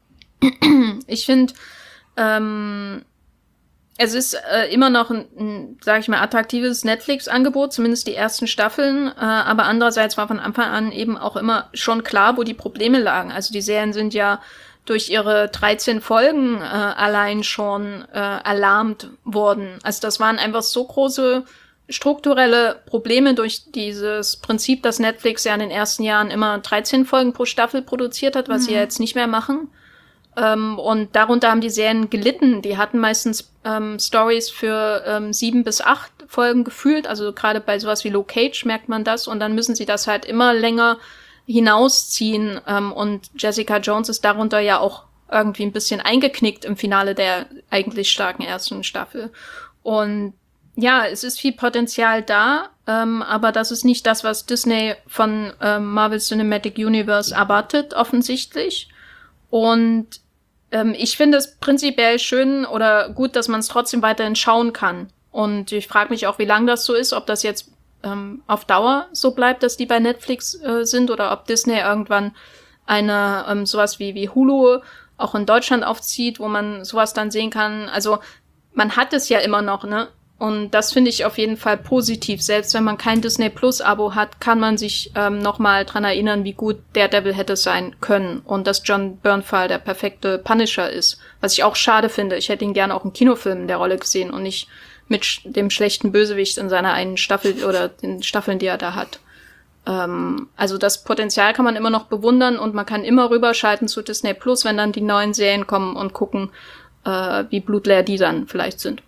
ich finde, ähm, es ist äh, immer noch ein, ein sage ich mal, attraktives Netflix-Angebot, zumindest die ersten Staffeln. Äh, aber andererseits war von Anfang an eben auch immer schon klar, wo die Probleme lagen. Also die Serien sind ja durch ihre dreizehn Folgen äh, allein schon äh, erlahmt worden. Also das waren einfach so große strukturelle Probleme durch dieses Prinzip, dass Netflix ja in den ersten Jahren immer dreizehn Folgen pro Staffel produziert hat, was mhm. sie ja jetzt nicht mehr machen. Ähm, und darunter haben die Serien gelitten. Die hatten meistens ähm, Stories für ähm, sieben bis acht Folgen gefühlt. Also gerade bei sowas wie Luke Cage merkt man das. Und dann müssen sie das halt immer länger hinausziehen. Ähm, und Jessica Jones ist darunter ja auch irgendwie ein bisschen eingeknickt im Finale der eigentlich starken ersten Staffel. Und ja, es ist viel Potenzial da, ähm, aber das ist nicht das, was Disney von ähm, Marvel Cinematic Universe erwartet, offensichtlich. Und ähm, ich finde es prinzipiell schön oder gut, dass man es trotzdem weiterhin schauen kann. Und ich frage mich auch, wie lange das so ist, ob das jetzt ähm, auf Dauer so bleibt, dass die bei Netflix äh, sind oder ob Disney irgendwann eine ähm, sowas wie, wie Hulu auch in Deutschland aufzieht, wo man sowas dann sehen kann. Also man hat es ja immer noch, ne? Und das finde ich auf jeden Fall positiv. Selbst wenn man kein Disney-Plus-Abo hat, kann man sich ähm, nochmal dran erinnern, wie gut Daredevil hätte sein können. Und dass John Bernthal der perfekte Punisher ist. Was ich auch schade finde. Ich hätte ihn gerne auch im Kinofilm in der Rolle gesehen und nicht mit sch- dem schlechten Bösewicht in seiner einen Staffel oder den Staffeln, die er da hat. Ähm, also das Potenzial kann man immer noch bewundern und man kann immer rüberschalten zu Disney Plus, wenn dann die neuen Serien kommen und gucken, äh, wie blutleer die dann vielleicht sind.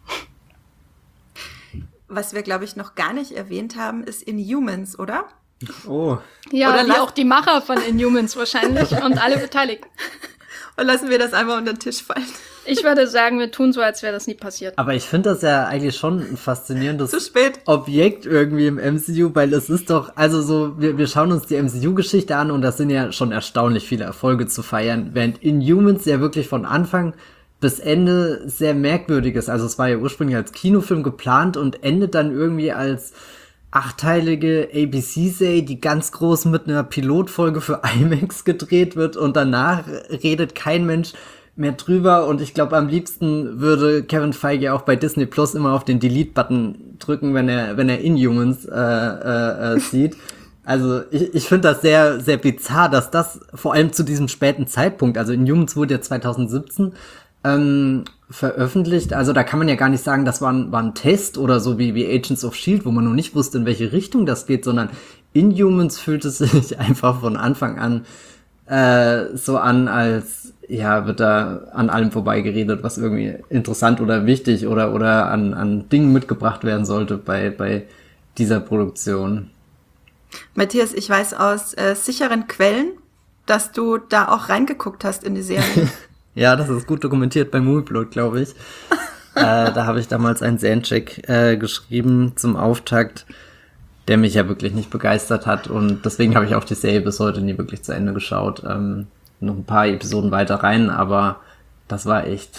Was wir, glaube ich, noch gar nicht erwähnt haben, ist Inhumans, oder? Oh. Ja, oder wie auch die Macher von Inhumans wahrscheinlich und alle Beteiligten. Und lassen wir das einfach unter den Tisch fallen. Ich würde sagen, wir tun so, als wäre das nie passiert. Aber ich finde das ja eigentlich schon ein faszinierendes Zu spät. Objekt irgendwie im M C U, weil es ist doch, also so, wir, wir schauen uns die M C U-Geschichte an und das sind ja schon erstaunlich viele Erfolge zu feiern, während Inhumans ja wirklich von Anfang bis Ende sehr merkwürdig ist. Also es war ja ursprünglich als Kinofilm geplant und endet dann irgendwie als achtteilige A B C-Serie, die ganz groß mit einer Pilotfolge für IMAX gedreht wird und danach redet kein Mensch mehr drüber und ich glaube, am liebsten würde Kevin Feige auch bei Disney Plus immer auf den Delete-Button drücken, wenn er wenn er Inhumans äh, äh, äh, sieht. Also ich, ich finde das sehr, sehr bizarr, dass das vor allem zu diesem späten Zeitpunkt, also Inhumans wurde ja zwanzig siebzehn ähm, veröffentlicht, also da kann man ja gar nicht sagen, das war ein, war ein Test oder so wie, wie Agents of Shield, wo man noch nicht wusste, in welche Richtung das geht, sondern Inhumans fühlt es sich einfach von Anfang an äh, so an, als ja, wird da an allem vorbeigeredet, was irgendwie interessant oder wichtig oder oder an an Dingen mitgebracht werden sollte bei bei dieser Produktion. Matthias, ich weiß aus äh, sicheren Quellen, dass du da auch reingeguckt hast in die Serie. Ja, das ist gut dokumentiert bei Movieplot, glaube ich. äh, da habe ich damals einen Seriencheck äh, geschrieben zum Auftakt, der mich ja wirklich nicht begeistert hat und deswegen habe ich auch die Serie bis heute nie wirklich zu Ende geschaut. Ähm, noch ein paar Episoden weiter rein, aber das war echt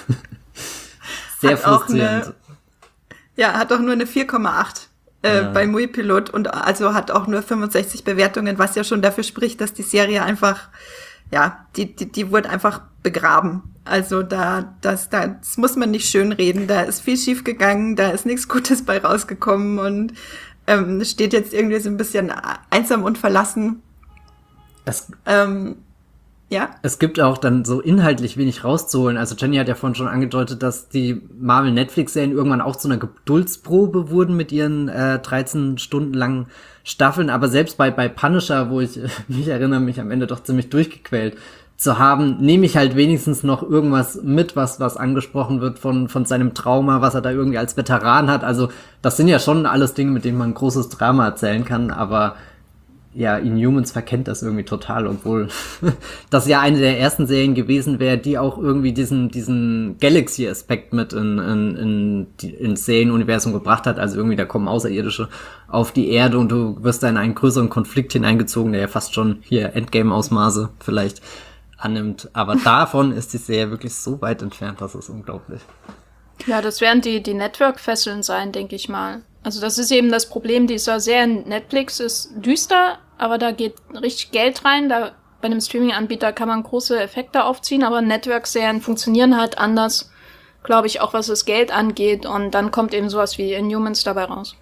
sehr hat frustrierend. Eine, ja, hat auch nur eine vier Komma acht äh, ja. bei Moviepilot und also hat auch nur fünfundsechzig Bewertungen, was ja schon dafür spricht, dass die Serie einfach, ja, die, die, die wurde einfach begraben. Also da, das, das muss man nicht schönreden. Da ist viel schief gegangen, da ist nichts Gutes bei rausgekommen und ähm, steht jetzt irgendwie so ein bisschen einsam und verlassen. Das ähm, Ja. Es gibt auch dann so inhaltlich wenig rauszuholen. Also Jenny hat ja vorhin schon angedeutet, dass die Marvel-Netflix-Serien irgendwann auch zu einer Geduldsprobe wurden mit ihren äh, dreizehn Stunden langen Staffeln. Aber selbst bei bei Punisher, wo ich äh, mich erinnere, mich am Ende doch ziemlich durchgequält zu haben, nehme ich halt wenigstens noch irgendwas mit, was was angesprochen wird von von seinem Trauma, was er da irgendwie als Veteran hat. Also das sind ja schon alles Dinge, mit denen man ein großes Drama erzählen kann, aber ja, Inhumans verkennt das irgendwie total, obwohl das ja eine der ersten Serien gewesen wäre, die auch irgendwie diesen diesen Galaxy-Aspekt mit in in in die, ins Serienuniversum gebracht hat. Also irgendwie, da kommen Außerirdische auf die Erde und du wirst da in einen größeren Konflikt hineingezogen, der ja fast schon hier Endgame-Ausmaße vielleicht annimmt. Aber davon ist die Serie wirklich so weit entfernt, das ist unglaublich. Ja, das werden die die Network-Fesseln sein, denke ich mal. Also das ist eben das Problem dieser Serien. Netflix ist düster, aber da geht richtig Geld rein. Da bei einem Streaming-Anbieter kann man große Effekte aufziehen, aber Network-Serien funktionieren halt anders, glaube ich, auch was das Geld angeht. Und dann kommt eben sowas wie Inhumans dabei raus.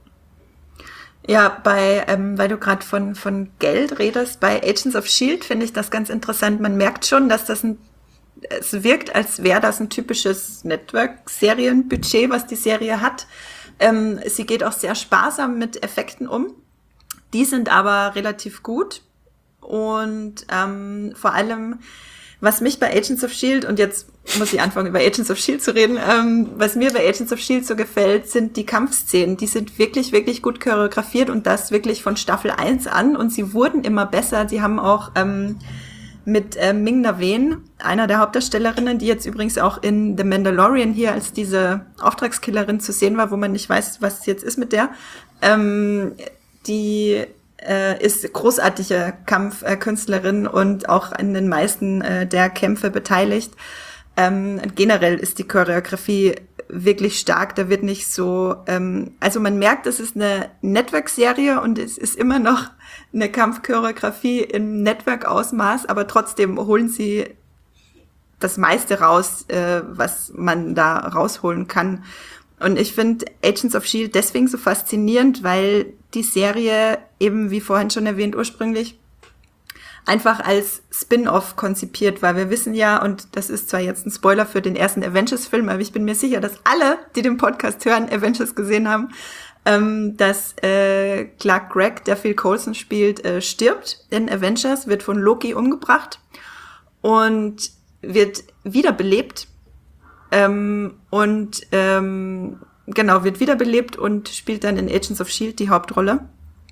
Ja, bei, ähm, weil du gerade von von Geld redest, bei Agents of S H I E L D finde ich das ganz interessant. Man merkt schon, dass das ein es wirkt, als wäre das ein typisches Network-Serienbudget, was die Serie hat. Ähm, sie geht auch sehr sparsam mit Effekten um. Die sind aber relativ gut. Und ähm, vor allem, was mich bei Agents of S H I E L D, und jetzt muss ich anfangen, über Agents of S H I E L D zu reden, ähm, was mir bei Agents of S H I E L D so gefällt, sind die Kampfszenen. Die sind wirklich, wirklich gut choreografiert und das wirklich von Staffel eins an. Und sie wurden immer besser. Sie haben auch ähm, mit äh, Ming-Na Wen, einer der Hauptdarstellerinnen, die jetzt übrigens auch in The Mandalorian hier als diese Auftragskillerin zu sehen war, wo man nicht weiß, was jetzt ist mit der, ähm, die äh, ist großartige Kampfkünstlerin und auch an den meisten äh, der Kämpfe beteiligt. Ähm, generell ist die Choreografie wirklich stark, da wird nicht so, ähm, also man merkt, es ist eine Network-Serie und es ist immer noch eine Kampfchoreografie im Network-Ausmaß, aber trotzdem holen sie das meiste raus, äh, was man da rausholen kann. Und ich finde Agents of S H I E L D deswegen so faszinierend, weil die Serie eben, wie vorhin schon erwähnt, ursprünglich einfach als Spin-off konzipiert war. Wir wissen ja, und das ist zwar jetzt ein Spoiler für den ersten Avengers-Film, aber ich bin mir sicher, dass alle, die den Podcast hören, Avengers gesehen haben, ähm, dass äh, Clark Gregg, der Phil Coulson spielt, äh, stirbt in Avengers, wird von Loki umgebracht und wird wiederbelebt ähm, und ähm, genau, wird wiederbelebt und spielt dann in Agents of S H I E L D die Hauptrolle.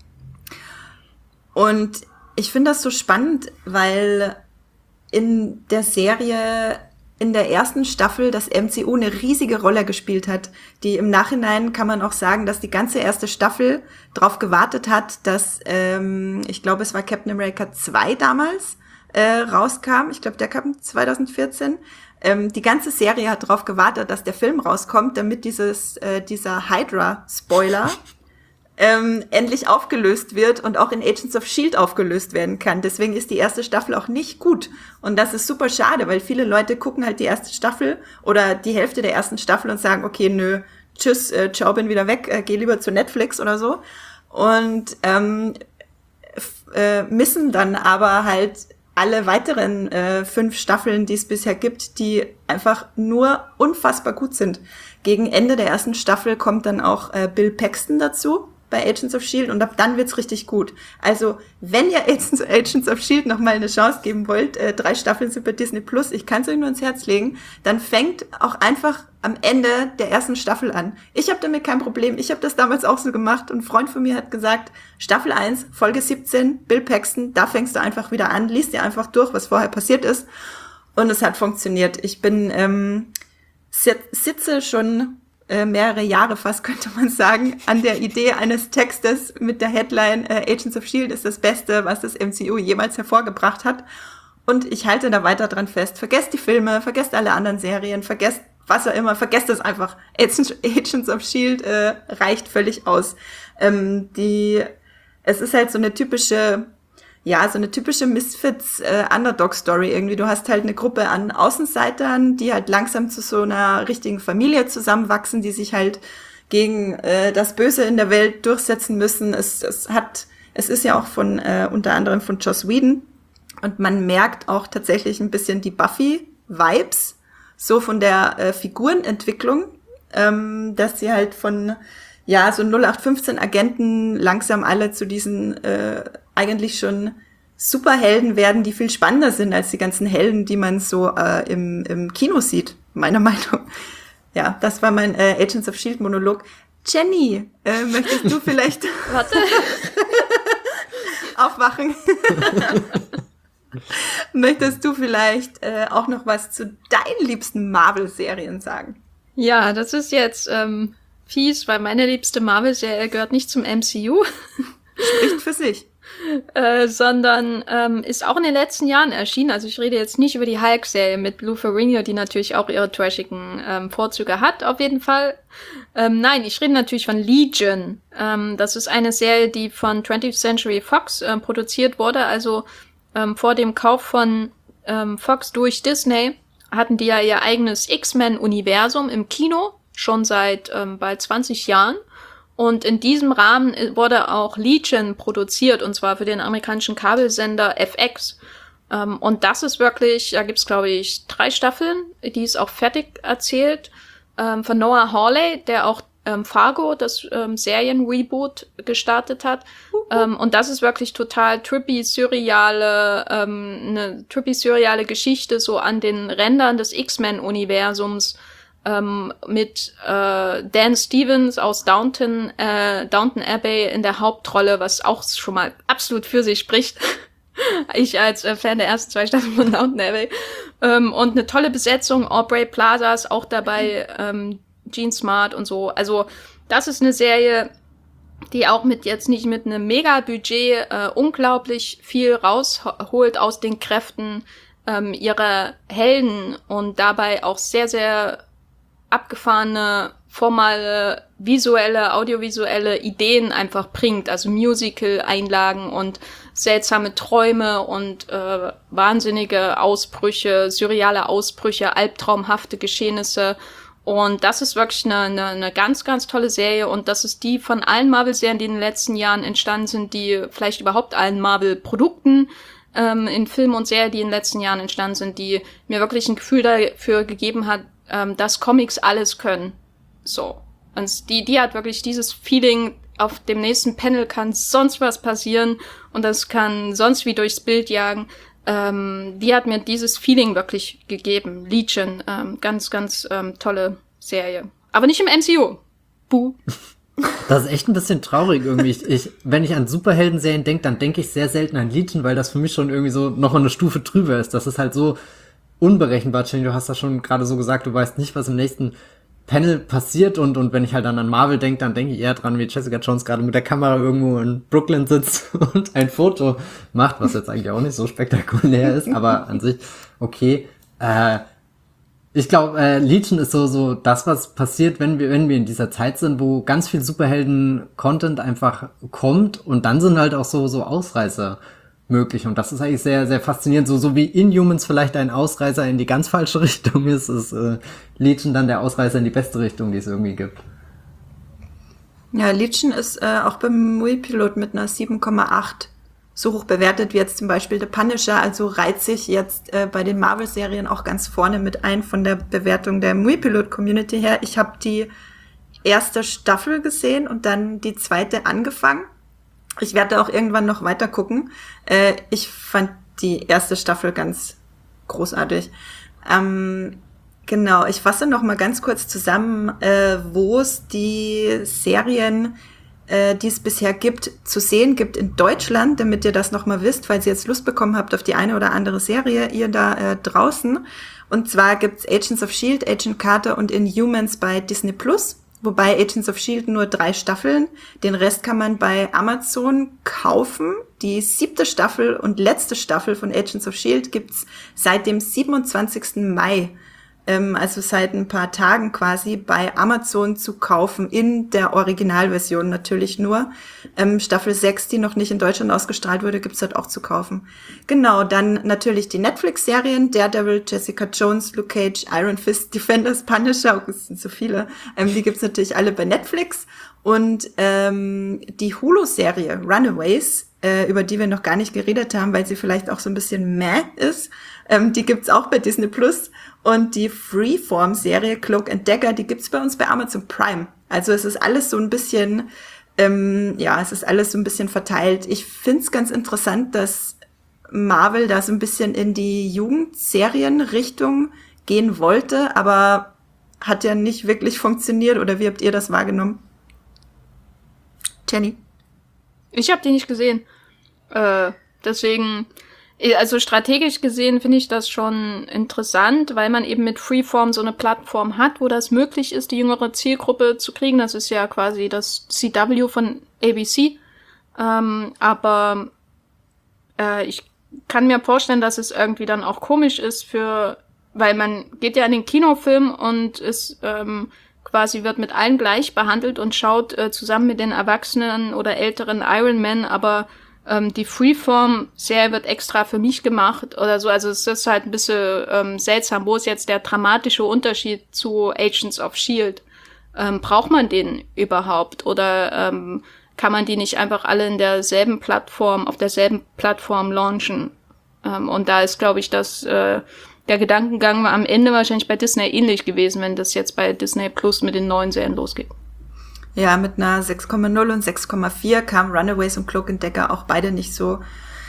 Und ich finde das so spannend, weil in der Serie, in der ersten Staffel das M C U eine riesige Rolle gespielt hat. Die im Nachhinein kann man auch sagen, dass die ganze erste Staffel darauf gewartet hat, dass, ähm, ich glaube, es war Captain America zwei damals, äh, rauskam. Ich glaube, der kam zwanzig vierzehn. Ähm, die ganze Serie hat darauf gewartet, dass der Film rauskommt, damit dieses äh, dieser Hydra-Spoiler Ähm, endlich aufgelöst wird und auch in Agents of S H I E L D aufgelöst werden kann. Deswegen ist die erste Staffel auch nicht gut. Und das ist super schade, weil viele Leute gucken halt die erste Staffel oder die Hälfte der ersten Staffel und sagen, okay, nö, tschüss, äh, ciao, bin wieder weg, äh, geh lieber zu Netflix oder so. Und ähm, f- äh, missen dann aber halt alle weiteren äh, fünf Staffeln, die es bisher gibt, die einfach nur unfassbar gut sind. Gegen Ende der ersten Staffel kommt dann auch äh, Bill Paxton dazu. bei Agents of Shield und ab dann wird's richtig gut. Also, wenn ihr Agents, Agents of Shield noch mal eine Chance geben wollt, äh, drei Staffeln sind bei Disney Plus, ich kann es euch nur ins Herz legen, dann fängt auch einfach am Ende der ersten Staffel an. Ich habe damit kein Problem. Ich habe das damals auch so gemacht und ein Freund von mir hat gesagt, Staffel eins, Folge siebzehn, Bill Paxton, da fängst du einfach wieder an, liest dir einfach durch, was vorher passiert ist und es hat funktioniert. Ich bin ähm, sitze schon äh, mehrere Jahre fast, könnte man sagen, an der Idee eines Textes mit der Headline äh, Agents of Shield ist das Beste, was das M C U jemals hervorgebracht hat. Und ich halte da weiter dran fest. Vergesst die Filme, vergesst alle anderen Serien, vergesst was auch immer, vergesst es einfach. Agents, Agents of Shield äh, reicht völlig aus. Ähm, die, es ist halt so eine typische, ja, so eine typische Misfits äh, Underdog-Story irgendwie. Du hast halt eine Gruppe an Außenseitern, die halt langsam zu so einer richtigen Familie zusammenwachsen, die sich halt gegen äh, das Böse in der Welt durchsetzen müssen. Es, es hat, es ist ja auch von äh, unter anderem von Joss Whedon und man merkt auch tatsächlich ein bisschen die Buffy-Vibes, so von der äh, Figurenentwicklung, ähm, dass sie halt von ja so null acht fünfzehn Agenten langsam alle zu diesen äh, eigentlich schon Superhelden werden, die viel spannender sind als die ganzen Helden, die man so äh, im, im Kino sieht, meiner Meinung. Ja, das war mein äh, Agents of Shield Monolog. Jenny, äh, möchtest du vielleicht Warte. aufwachen? Möchtest du vielleicht äh, auch noch was zu deinen liebsten Marvel-Serien sagen? Ja, das ist jetzt ähm, fies, weil meine liebste Marvel-Serie gehört nicht zum M C U. Spricht für sich. Äh, sondern ähm, ist auch in den letzten Jahren erschienen. Also ich rede jetzt nicht über die Hulk-Serie mit Lou Ferrigno, die natürlich auch ihre trashigen ähm, Vorzüge hat, auf jeden Fall. Ähm, nein, ich rede natürlich von Legion. Ähm, das ist eine Serie, die von twentieth Century Fox äh, produziert wurde. Also ähm, vor dem Kauf von ähm, Fox durch Disney hatten die ja ihr eigenes X-Men-Universum im Kino, schon seit ähm, bald zwanzig Jahren. Und in diesem Rahmen wurde auch Legion produziert, und zwar für den amerikanischen Kabelsender F X. Ähm, und das ist wirklich, da gibt's glaube ich drei Staffeln, die ist auch fertig erzählt, ähm, von Noah Hawley, der auch ähm, Fargo, das ähm, Serien-Reboot, gestartet hat. Ähm, und das ist wirklich total trippy, surreale, ähm, eine trippy, surreale Geschichte, so an den Rändern des X-Men-Universums. Ähm, mit äh, Dan Stevens aus Downton, äh, Downton Abbey in der Hauptrolle, was auch schon mal absolut für sich spricht. Ich als äh, Fan der ersten zwei Staffeln von Downton Abbey. Ähm, und eine tolle Besetzung, Aubrey Plaza ist auch dabei, ähm, Jean Smart und so. Also das ist eine Serie, die auch mit jetzt nicht mit einem Mega-Budget äh, unglaublich viel rausholt aus den Kräften ähm, ihrer Helden und dabei auch sehr, sehr abgefahrene, formale, visuelle, audiovisuelle Ideen einfach bringt, also Musical-Einlagen und seltsame Träume und äh, wahnsinnige Ausbrüche, surreale Ausbrüche, albtraumhafte Geschehnisse. Und das ist wirklich eine, eine, eine ganz, ganz tolle Serie und das ist die von allen Marvel-Serien, die in den letzten Jahren entstanden sind, die vielleicht überhaupt allen Marvel-Produkten ähm, in Filmen und Serien, die in den letzten Jahren entstanden sind, die mir wirklich ein Gefühl dafür gegeben hat, dass Comics alles können. So. Und die, die hat wirklich dieses Feeling, auf dem nächsten Panel kann sonst was passieren und das kann sonst wie durchs Bild jagen. Ähm, die hat mir dieses Feeling wirklich gegeben. Legion, ähm, ganz, ganz ähm, tolle Serie. Aber nicht im M C U. Buh. Das ist echt ein bisschen traurig irgendwie. Ich, ich, wenn ich an Superhelden-Serien denke, dann denke ich sehr selten an Legion, weil das für mich schon irgendwie so noch eine Stufe drüber ist. Das ist halt so unberechenbar, Jenny, du hast das schon gerade so gesagt, du weißt nicht, was im nächsten Panel passiert und und wenn ich halt dann an Marvel denke, dann denke ich eher dran, wie Jessica Jones gerade mit der Kamera irgendwo in Brooklyn sitzt und ein Foto macht, was jetzt eigentlich auch nicht so spektakulär ist, aber an sich okay. Äh, ich glaube, äh, Legion ist so so das, was passiert, wenn wir wenn wir in dieser Zeit sind, wo ganz viel Superhelden-Content einfach kommt und dann sind halt auch so so Ausreißer möglich. Und das ist eigentlich sehr, sehr faszinierend. So, so wie Inhumans vielleicht ein Ausreißer in die ganz falsche Richtung ist, ist äh, Legion dann der Ausreißer in die beste Richtung, die es irgendwie gibt. Ja, Legion ist äh, auch beim Moviepilot mit einer sieben Komma acht so hoch bewertet wie jetzt zum Beispiel The Punisher. Also reiht sich jetzt äh, bei den Marvel-Serien auch ganz vorne mit ein von der Bewertung der Moviepilot-Community her. Ich habe die erste Staffel gesehen und dann die zweite angefangen. Ich werde auch irgendwann noch weiter gucken. Äh, ich fand die erste Staffel ganz großartig. Ähm, genau, ich fasse noch mal ganz kurz zusammen, äh, wo es die Serien, äh, die es bisher gibt, zu sehen gibt in Deutschland, damit ihr das noch mal wisst, falls ihr jetzt Lust bekommen habt auf die eine oder andere Serie, ihr da äh, draußen. Und zwar gibt's Agents of Shield, Agent Carter und Inhumans bei Disney Plus. Wobei Agents of Shield nur drei Staffeln, den Rest kann man bei Amazon kaufen. Die siebte Staffel und letzte Staffel von Agents of Shield gibt's seit dem siebenundzwanzigsten Mai, ähm, also seit ein paar Tagen quasi, bei Amazon zu kaufen, in der Originalversion natürlich nur. Ähm, Staffel sechs, die noch nicht in Deutschland ausgestrahlt wurde, gibt's dort auch zu kaufen. Genau, dann natürlich die Netflix-Serien, Daredevil, Jessica Jones, Luke Cage, Iron Fist, Defenders, Punisher, oh, es sind so viele, ähm, die gibt's natürlich alle bei Netflix. Und ähm, die Hulu-Serie Runaways, äh, über die wir noch gar nicht geredet haben, weil sie vielleicht auch so ein bisschen meh ist, ähm, die gibt's auch bei Disney Plus. Und die Freeform-Serie Cloak and Dagger, die gibt's bei uns bei Amazon Prime. Also es ist alles so ein bisschen, ähm, ja, es ist alles so ein bisschen verteilt. Ich find's ganz interessant, dass Marvel da so ein bisschen in die Jugendserienrichtung gehen wollte, aber hat ja nicht wirklich funktioniert. Oder wie habt ihr das wahrgenommen? Jenny? Ich habe die nicht gesehen. Äh, deswegen, also strategisch gesehen finde ich das schon interessant, weil man eben mit Freeform so eine Plattform hat, wo das möglich ist, die jüngere Zielgruppe zu kriegen. Das ist ja quasi das C W von A B C. Ähm, aber äh, ich kann mir vorstellen, dass es irgendwie dann auch komisch ist für, weil man geht ja in den Kinofilm und es ähm, quasi wird mit allen gleich behandelt und schaut äh, zusammen mit den erwachsenen oder älteren Iron Man, aber ähm, die Freeform-Serie wird extra für mich gemacht oder so. Also es ist halt ein bisschen ähm, seltsam. Wo ist jetzt der dramatische Unterschied zu Agents of Shield? Ähm, braucht man den überhaupt? Oder ähm, kann man die nicht einfach alle in derselben Plattform, auf derselben Plattform launchen? Ähm, und da ist, glaube ich, das äh, der Gedankengang war am Ende wahrscheinlich bei Disney ähnlich gewesen, wenn das jetzt bei Disney Plus mit den neuen Serien losgeht. Ja, mit einer sechs Komma null und sechs Komma vier kamen Runaways und Cloak and Dagger auch beide nicht so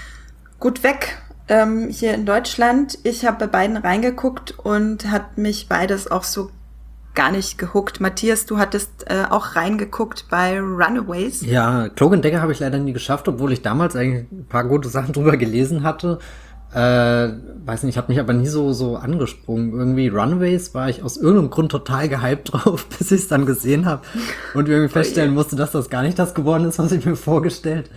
gut weg ähm, hier in Deutschland. Ich habe bei beiden reingeguckt und hat mich beides auch so gar nicht gehuckt. Matthias, du hattest äh, auch reingeguckt bei Runaways. Ja, Cloak and Dagger habe ich leider nie geschafft, obwohl ich damals eigentlich ein paar gute Sachen drüber gelesen hatte. Äh, weiß nicht, ich habe mich aber nie so so angesprungen. Irgendwie Runaways war ich aus irgendeinem Grund total gehypt drauf, bis ich es dann gesehen habe und irgendwie feststellen musste, dass das gar nicht das geworden ist, was ich mir vorgestellt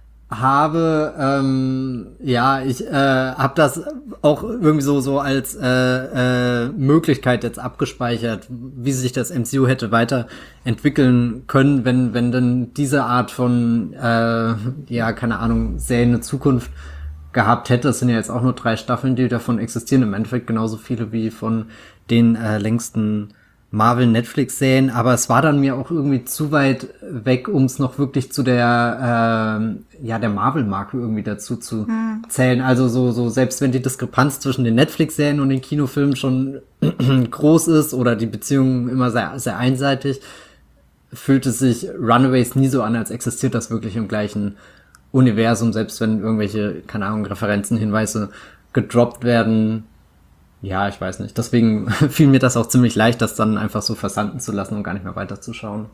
habe. Ähm, ja, ich äh, habe das auch irgendwie so so als äh, äh, Möglichkeit jetzt abgespeichert, wie sich das M C U hätte weiterentwickeln können, wenn wenn dann diese Art von äh, ja, keine Ahnung, Serien eine Zukunft gehabt hätte. Es sind ja jetzt auch nur drei Staffeln, die davon existieren. Im Endeffekt genauso viele wie von den äh, längsten Marvel-Netflix-Serien. Aber es war dann mir auch irgendwie zu weit weg, um es noch wirklich zu der äh, ja der Marvel-Marke irgendwie dazu zu hm. zählen. Also so so selbst wenn die Diskrepanz zwischen den Netflix-Serien und den Kinofilmen schon groß ist oder die Beziehung immer sehr sehr einseitig, fühlt es sich Runaways nie so an, als existiert das wirklich im gleichen Universum, selbst wenn irgendwelche, keine Ahnung, Referenzen, Hinweise gedroppt werden. Ja, ich weiß nicht. Deswegen fiel mir das auch ziemlich leicht, das dann einfach so versanden zu lassen und gar nicht mehr weiterzuschauen.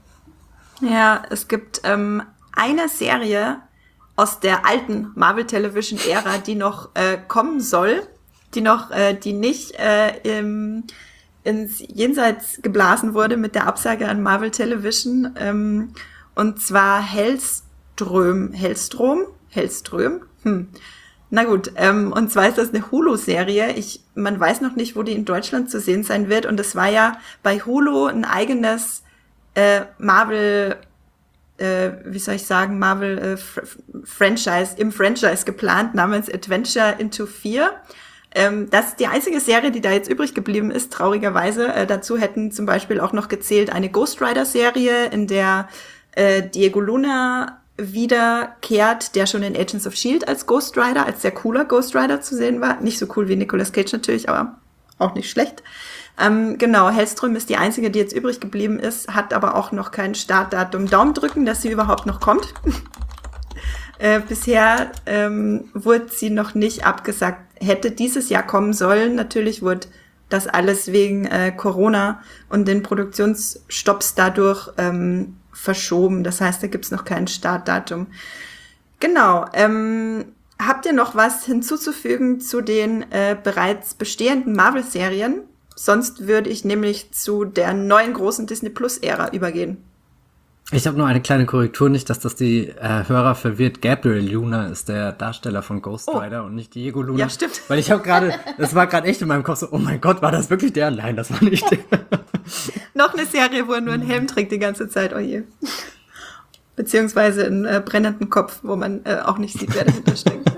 Ja, es gibt ähm, eine Serie aus der alten Marvel Television Ära, die noch äh, kommen soll, die noch, äh, die nicht äh, im, ins Jenseits geblasen wurde mit der Absage an Marvel Television, ähm, und zwar Hells Hellström, Hellstrom, Hellström, hm. Na gut, ähm, und zwar ist das eine Hulu-Serie. Ich, man weiß noch nicht, wo die in Deutschland zu sehen sein wird. Und es war ja bei Hulu ein eigenes äh, Marvel, äh, wie soll ich sagen, Marvel äh, F- Franchise, im Franchise geplant, namens Adventure into Fear. Ähm, das ist die einzige Serie, die da jetzt übrig geblieben ist, traurigerweise. Äh, dazu hätten zum Beispiel auch noch gezählt eine Ghost Rider-Serie, in der äh, Diego Luna wiederkehrt, der schon in Agents of Shield als Ghost Rider, als sehr cooler Ghost Rider zu sehen war. Nicht so cool wie Nicolas Cage natürlich, aber auch nicht schlecht. Ähm, genau, Hellström ist die einzige, die jetzt übrig geblieben ist, hat aber auch noch kein Startdatum. Daumen drücken, dass sie überhaupt noch kommt. äh, bisher ähm, wurde sie noch nicht abgesagt. Hätte dieses Jahr kommen sollen. Natürlich wurde das alles wegen äh, Corona und den Produktionsstopps dadurch ähm, verschoben. Das heißt, da gibt's noch kein Startdatum. Genau. Ähm, habt ihr noch was hinzuzufügen zu den äh, bereits bestehenden Marvel-Serien? Sonst würde ich nämlich zu der neuen großen Disney-Plus-Ära übergehen. Ich habe nur eine kleine Korrektur, nicht, dass das die äh, Hörer verwirrt. Gabriel Luna ist der Darsteller von Ghost Rider oh. und nicht Diego Luna. Ja, stimmt. Weil ich habe gerade, das war gerade echt in meinem Kopf so, oh mein Gott, war das wirklich der? Nein, das war nicht der. Noch eine Serie, wo er nur einen Helm trägt die ganze Zeit, oh je. Beziehungsweise einen äh, brennenden Kopf, wo man äh, auch nicht sieht, wer dahinter steckt.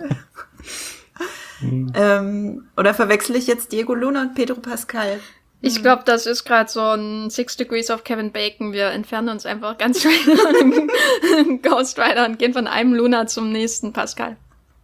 ähm, oder verwechsel ich jetzt Diego Luna und Pedro Pascal? Ich glaube, das ist gerade so ein Six Degrees of Kevin Bacon. Wir entfernen uns einfach ganz schnell von Ghost Rider und gehen von einem Luna zum nächsten Pascal.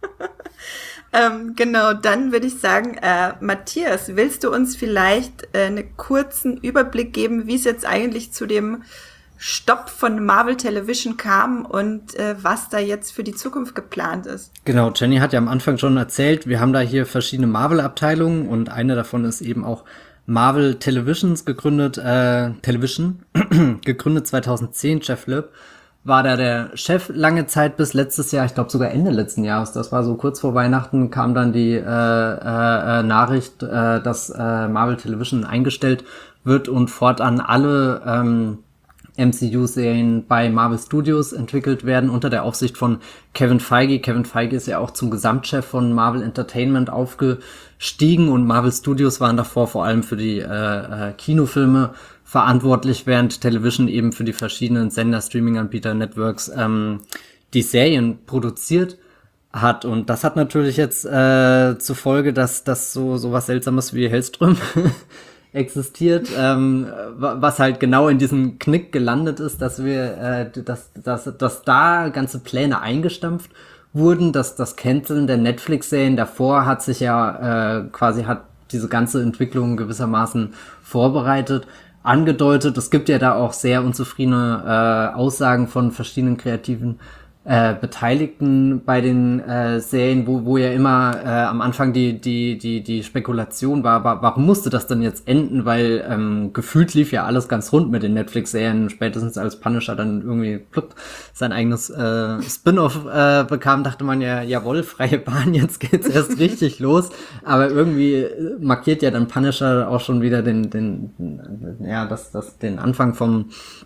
ähm, genau, dann würde ich sagen, äh, Matthias, willst du uns vielleicht äh, einen kurzen Überblick geben, wie es jetzt eigentlich zu dem Stopp von Marvel Television kam und äh, was da jetzt für die Zukunft geplant ist? Genau, Jenny hat ja am Anfang schon erzählt, wir haben da hier verschiedene Marvel-Abteilungen und eine davon ist eben auch Marvel Televisions gegründet, äh, Television, gegründet zweitausendzehn. Jeff Loeb war da der Chef lange Zeit bis letztes Jahr, ich glaube sogar Ende letzten Jahres, das war so kurz vor Weihnachten, kam dann die äh, äh, Nachricht, äh, dass äh, Marvel Television eingestellt wird und fortan alle ähm, M C U-Serien bei Marvel Studios entwickelt werden unter der Aufsicht von Kevin Feige. Kevin Feige ist ja auch zum Gesamtchef von Marvel Entertainment aufgestiegen und Marvel Studios waren davor vor allem für die äh, äh, Kinofilme verantwortlich, während Television eben für die verschiedenen Sender, Streaming-Anbieter, Networks ähm, die Serien produziert hat. Und das hat natürlich jetzt äh, zur Folge, dass das so so was Seltsames wie Hellström existiert, ähm, was halt genau in diesem Knick gelandet ist, dass wir, äh, dass, dass, dass da ganze Pläne eingestampft wurden, dass das Canceln der Netflix-Serien davor hat sich ja äh, quasi hat diese ganze Entwicklung gewissermaßen vorbereitet, angedeutet. Es gibt ja da auch sehr unzufriedene äh, Aussagen von verschiedenen kreativen äh, Beteiligten bei den äh, Serien, wo wo ja immer äh, am Anfang die die die die Spekulation war, war, warum musste das denn jetzt enden, weil ähm, gefühlt lief ja alles ganz rund mit den Netflix-Serien, spätestens als Punisher dann irgendwie plupp, sein eigenes äh, Spin-off äh, bekam, dachte man ja, jawohl, freie Bahn, jetzt geht's erst richtig los, aber irgendwie markiert ja dann Punisher auch schon wieder den den ja das das den Anfang vom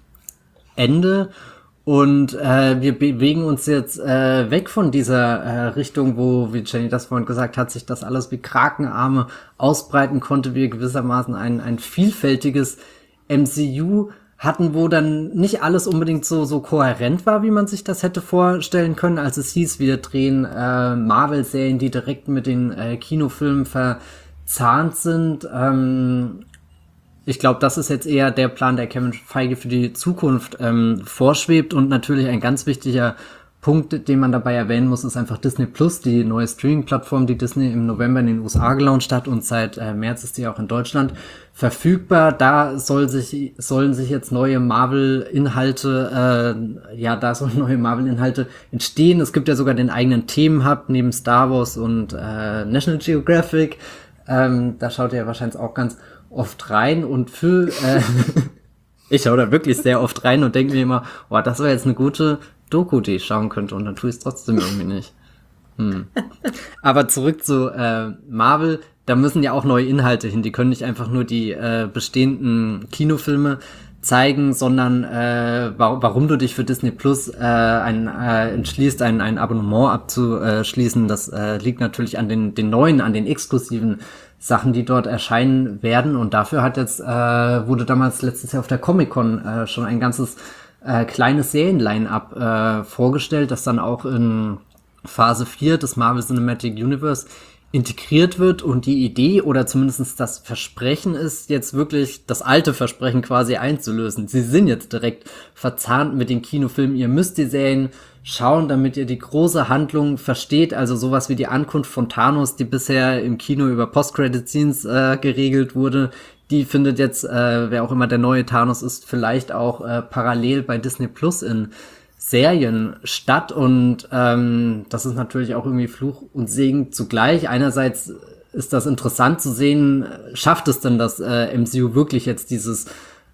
Ende. Und äh, wir bewegen uns jetzt äh, weg von dieser äh, Richtung, wo, wie Jenny das vorhin gesagt hat, sich das alles wie Krakenarme ausbreiten konnte, wir gewissermaßen ein ein vielfältiges M C U hatten, wo dann nicht alles unbedingt so so kohärent war, wie man sich das hätte vorstellen können, als es hieß, wir drehen äh, Marvel-Serien, die direkt mit den äh, Kinofilmen verzahnt sind. Ähm, Ich glaube, das ist jetzt eher der Plan, der Kevin Feige für die Zukunft ähm, vorschwebt. Und natürlich ein ganz wichtiger Punkt, den man dabei erwähnen muss, ist einfach Disney Plus, die neue Streaming-Plattform, die Disney im November in den U S A gelauncht hat und seit äh, März ist die auch in Deutschland verfügbar. Da soll sich sollen sich jetzt neue Marvel-Inhalte, äh, ja, da sollen neue Marvel-Inhalte entstehen. Es gibt ja sogar den eigenen Themenhub neben Star Wars und äh, National Geographic. Ähm, da schaut ihr ja wahrscheinlich auch ganz oft rein und für äh, ich schaue da wirklich sehr oft rein und denke mir immer, boah, das wäre jetzt eine gute Doku, die ich schauen könnte, und dann tue ich es trotzdem irgendwie nicht. Hm. Aber zurück zu äh, Marvel, da müssen ja auch neue Inhalte hin, die können nicht einfach nur die äh, bestehenden Kinofilme zeigen, sondern äh, warum, warum du dich für Disney Plus äh, ein, äh, entschließt, ein, ein Abonnement abzuschließen, das äh, liegt natürlich an den, den neuen, an den exklusiven Sachen, die dort erscheinen werden, und dafür hat jetzt, äh, wurde damals letztes Jahr auf der Comic-Con äh, schon ein ganzes äh, kleines Serien-Line-Up äh, vorgestellt, das dann auch in Phase vier des Marvel Cinematic Universe integriert wird, und die Idee oder zumindest das Versprechen ist jetzt wirklich, das alte Versprechen quasi einzulösen. Sie sind jetzt direkt verzahnt mit den Kinofilmen. Ihr müsst die Serien schauen, damit ihr die große Handlung versteht, also sowas wie die Ankunft von Thanos, die bisher im Kino über Post-Credit-Scenes äh, geregelt wurde, die findet jetzt, äh, wer auch immer der neue Thanos ist, vielleicht auch äh, parallel bei Disney Plus in Serien statt. Und ähm, das ist natürlich auch irgendwie Fluch und Segen zugleich. Einerseits ist das interessant zu sehen, schafft es denn das äh, M C U wirklich jetzt dieses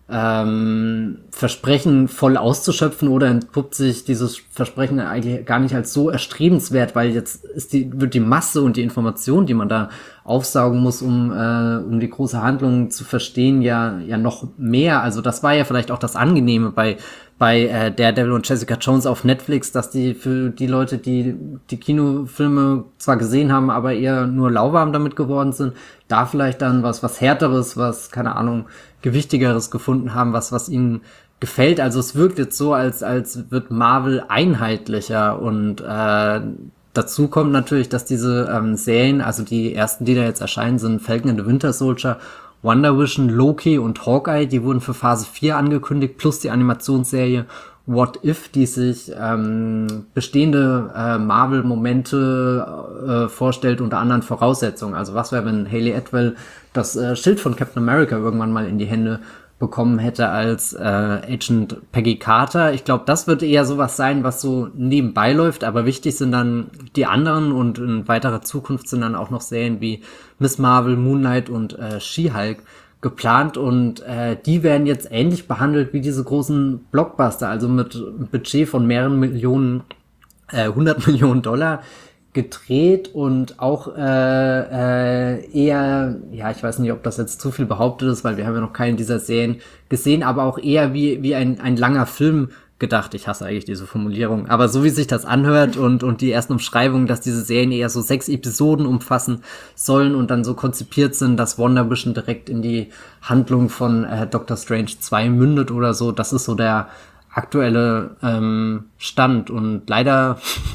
ähm, Versprechen voll auszuschöpfen, oder entpuppt sich dieses Versprechen eigentlich gar nicht als so erstrebenswert, weil jetzt ist die, wird die Masse und die Information, die man da aufsaugen muss, um äh, um die große Handlung zu verstehen, ja ja noch mehr. Also das war ja vielleicht auch das Angenehme bei bei äh, Daredevil und Jessica Jones auf Netflix, dass die für die Leute, die die Kinofilme zwar gesehen haben, aber eher nur lauwarm damit geworden sind, da vielleicht dann was was härteres, was keine Ahnung gewichtigeres gefunden haben, was was ihnen gefällt. Also es wirkt jetzt so, als als wird Marvel einheitlicher, und äh, dazu kommt natürlich, dass diese ähm, Serien, also die ersten, die da jetzt erscheinen, sind Falcon and the Winter Soldier, Wonder Vision, Loki und Hawkeye, die wurden für Phase vier angekündigt, plus die Animationsserie What If, die sich ähm, bestehende äh, Marvel-Momente äh, vorstellt unter anderen Voraussetzungen. Also was wäre, wenn Hayley Atwell das äh, Schild von Captain America irgendwann mal in die Hände bekommen hätte als äh, Agent Peggy Carter. Ich glaube, das wird eher sowas sein, was so nebenbei läuft, aber wichtig sind dann die anderen, und in weiterer Zukunft sind dann auch noch Serien wie Miss Marvel, Moon Knight und äh, She-Hulk geplant, und äh, die werden jetzt ähnlich behandelt wie diese großen Blockbuster, also mit einem Budget von mehreren Millionen, äh, hundert Millionen Dollar gedreht, und auch äh, äh, eher, ja, ich weiß nicht, ob das jetzt zu viel behauptet ist, weil wir haben ja noch keinen dieser Serien gesehen, aber auch eher wie wie ein ein langer Film gedacht. Ich hasse eigentlich diese Formulierung, aber so wie sich das anhört und und die ersten Umschreibungen, dass diese Serien eher so sechs Episoden umfassen sollen und dann so konzipiert sind, dass Wonder Vision direkt in die Handlung von äh, Doctor Strange zwei mündet oder so, das ist so der aktuelle ähm, Stand, und leider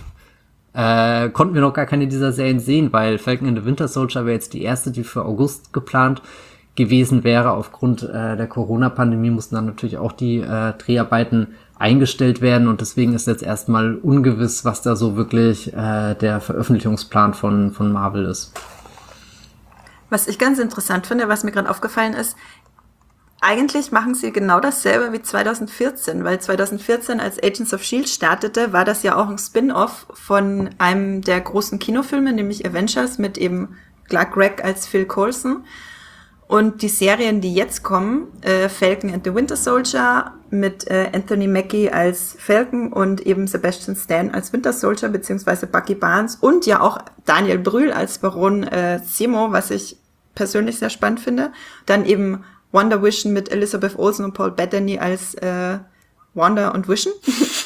Äh, konnten wir noch gar keine dieser Serien sehen, weil Falcon and the Winter Soldier wäre jetzt die erste, die für August geplant gewesen wäre. Aufgrund äh, der Corona-Pandemie mussten dann natürlich auch die äh, Dreharbeiten eingestellt werden, und deswegen ist jetzt erstmal ungewiss, was da so wirklich äh, der Veröffentlichungsplan von von Marvel ist. Was ich ganz interessant finde, was mir gerade aufgefallen ist, eigentlich machen sie genau dasselbe wie zwanzig vierzehn, weil zwanzig vierzehn, als Agents of S H I E L D startete, war das ja auch ein Spin-off von einem der großen Kinofilme, nämlich Avengers, mit eben Clark Gregg als Phil Coulson. Und die Serien, die jetzt kommen, äh, Falcon and the Winter Soldier mit äh, Anthony Mackie als Falcon und eben Sebastian Stan als Winter Soldier, beziehungsweise Bucky Barnes, und ja auch Daniel Brühl als Baron äh, Zemo, was ich persönlich sehr spannend finde. Dann eben Wonder Vision mit Elizabeth Olsen und Paul Bettany als äh, Wanda und Vision.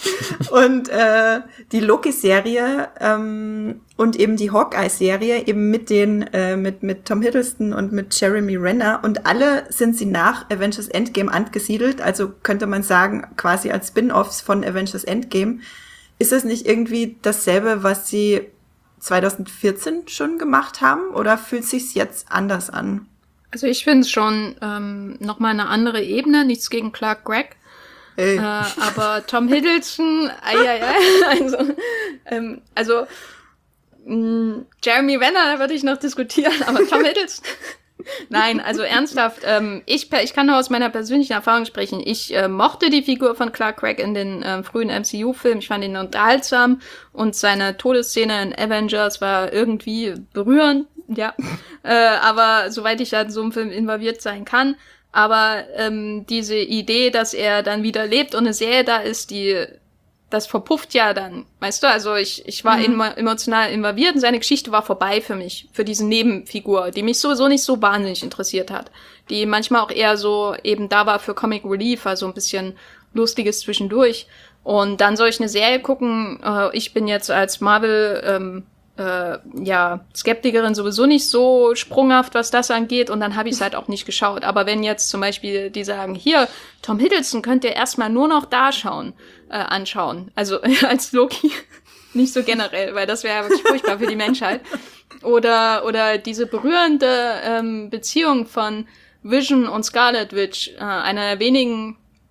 Und äh, die Loki-Serie ähm, und eben die Hawkeye-Serie eben mit den äh, mit mit Tom Hiddleston und mit Jeremy Renner, und alle sind sie nach Avengers Endgame angesiedelt, also könnte man sagen, quasi als Spin-offs von Avengers Endgame. Ist das nicht irgendwie dasselbe, was sie zwanzig vierzehn schon gemacht haben, oder fühlt sich's jetzt anders an? Also ich finde es schon ähm, nochmal eine andere Ebene, nichts gegen Clark Gregg. Hey. Äh, aber Tom Hiddleston, ei, ei, ei, also, ähm, also mh, Jeremy Renner, da würde ich noch diskutieren, aber Tom Hiddleston, nein, also ernsthaft, ähm, ich, ich kann nur aus meiner persönlichen Erfahrung sprechen. Ich äh, mochte die Figur von Clark Gregg in den äh, frühen M C U-Filmen, ich fand ihn unterhaltsam, und seine Todesszene in Avengers war irgendwie berührend. Ja, äh, aber soweit ich da in so einem Film involviert sein kann. Aber ähm, diese Idee, dass er dann wieder lebt und eine Serie da ist, die das verpufft ja dann, weißt du? Also ich ich war mhm. emotional involviert, und seine Geschichte war vorbei für mich, für diese Nebenfigur, die mich sowieso nicht so wahnsinnig interessiert hat. Die manchmal auch eher so eben da war für Comic Relief, also ein bisschen Lustiges zwischendurch. Und dann soll ich eine Serie gucken. Äh, ich bin jetzt als Marvel ähm, Äh, ja, Skeptikerin sowieso nicht so sprunghaft, was das angeht, und dann habe ich es halt auch nicht geschaut. Aber wenn jetzt zum Beispiel die sagen, hier, Tom Hiddleston könnt ihr erstmal nur noch da schauen, äh, anschauen, also als Loki, nicht so generell, weil das wäre ja wirklich furchtbar für die Menschheit. Oder oder diese berührende ähm, Beziehung von Vision und Scarlet Witch, äh, einer der wenigen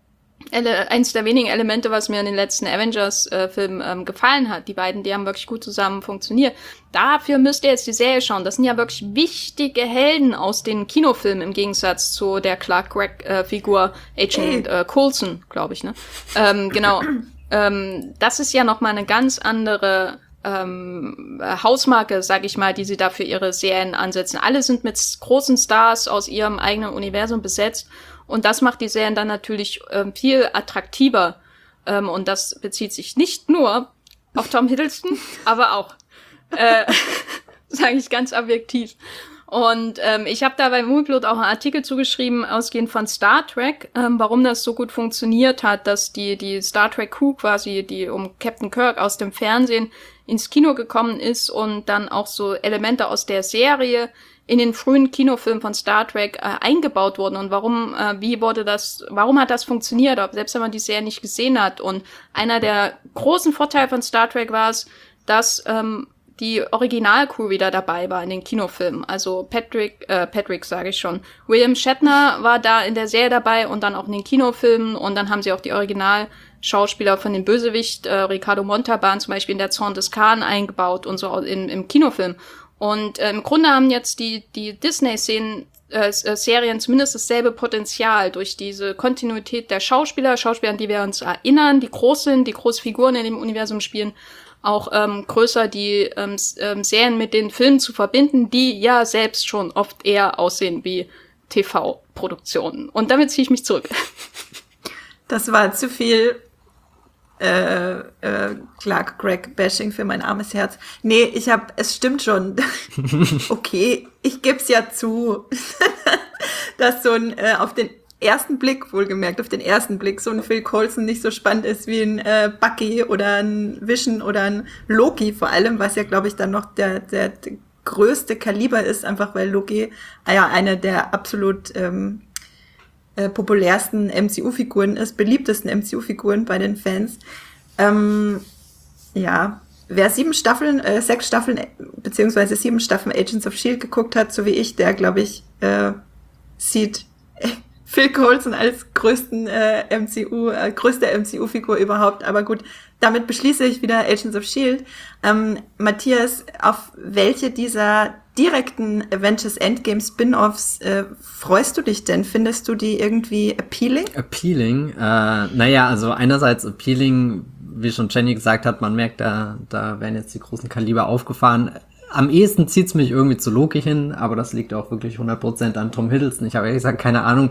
Ele- eins der wenigen Elemente, was mir in den letzten Avengers-Filmen ähm, gefallen hat. Die beiden, die haben wirklich gut zusammen funktioniert. Dafür müsst ihr jetzt die Serie schauen. Das sind ja wirklich wichtige Helden aus den Kinofilmen im Gegensatz zu der Clark Gregg-Figur äh, Agent äh, Coulson, glaube ich, ne? Ähm, genau. ähm, das ist ja nochmal eine ganz andere ähm, Hausmarke, sag ich mal, die sie da für ihre Serien ansetzen. Alle sind mit großen Stars aus ihrem eigenen Universum besetzt. Und das macht die Serien dann natürlich ähm, viel attraktiver. Ähm, und das bezieht sich nicht nur auf Tom Hiddleston, aber auch, äh, sage ich ganz objektiv. Und ähm, ich habe da bei Moonblood auch einen Artikel zugeschrieben, ausgehend von Star Trek, ähm, warum das so gut funktioniert hat, dass die die Star Trek Crew quasi, die um Captain Kirk aus dem Fernsehen ins Kino gekommen ist und dann auch so Elemente aus der Serie in den frühen Kinofilmen von Star Trek äh, eingebaut wurden und warum, äh, wie wurde das, warum hat das funktioniert, ob, selbst wenn man die Serie nicht gesehen hat. Und einer der großen Vorteile von Star Trek war es, dass ähm, die Originalcrew wieder dabei war in den Kinofilmen. Also Patrick, äh, Patrick sage ich schon, William Shatner war da in der Serie dabei und dann auch in den Kinofilmen und dann haben sie auch die Originalschauspieler von dem Bösewicht, äh, Ricardo Montalban zum Beispiel in der Zorn des Khan eingebaut und so in, im Kinofilm. Und äh, im Grunde haben jetzt die die Disney-Serien äh, Serien zumindest dasselbe Potenzial durch diese Kontinuität der Schauspieler, Schauspieler, an die wir uns erinnern, die groß sind, die große Figuren in dem Universum spielen, auch ähm, größer die ähm, ähm, Serien mit den Filmen zu verbinden, die ja selbst schon oft eher aussehen wie T V-Produktionen. Und damit ziehe ich mich zurück. Das war zu viel Äh, äh, Clark Gregg-Bashing für mein armes Herz. Nee, ich hab, es stimmt schon. Okay, ich geb's ja zu, dass so ein, äh, auf den ersten Blick, wohlgemerkt, auf den ersten Blick, so ein Phil Coulson nicht so spannend ist wie ein äh, Bucky oder ein Vision oder ein Loki vor allem, was ja, glaube ich, dann noch der, der, der größte Kaliber ist, einfach weil Loki ah ja eine der absolut ähm, Äh, populärsten M C U-Figuren ist, beliebtesten M C U-Figuren bei den Fans. Ähm, ja, wer sieben Staffeln, äh, sechs Staffeln, äh, beziehungsweise sieben Staffeln Agents of S H I E L D geguckt hat, so wie ich, der, glaube ich, äh, sieht äh, Phil Coulson als größten äh, M C U, äh, größte M C U-Figur überhaupt. Aber gut, damit beschließe ich wieder Agents of S H I E L D. Ähm, Matthias, auf welche dieser direkten Avengers Endgame Spin-Offs äh, freust du dich denn? Findest du die irgendwie appealing? Appealing? Äh, naja, also einerseits appealing, wie schon Jenny gesagt hat, man merkt, da, da werden jetzt die großen Kaliber aufgefahren. Am ehesten zieht's mich irgendwie zu Loki hin, aber das liegt auch wirklich hundert Prozent an Tom Hiddleston. Ich habe ehrlich gesagt keine Ahnung,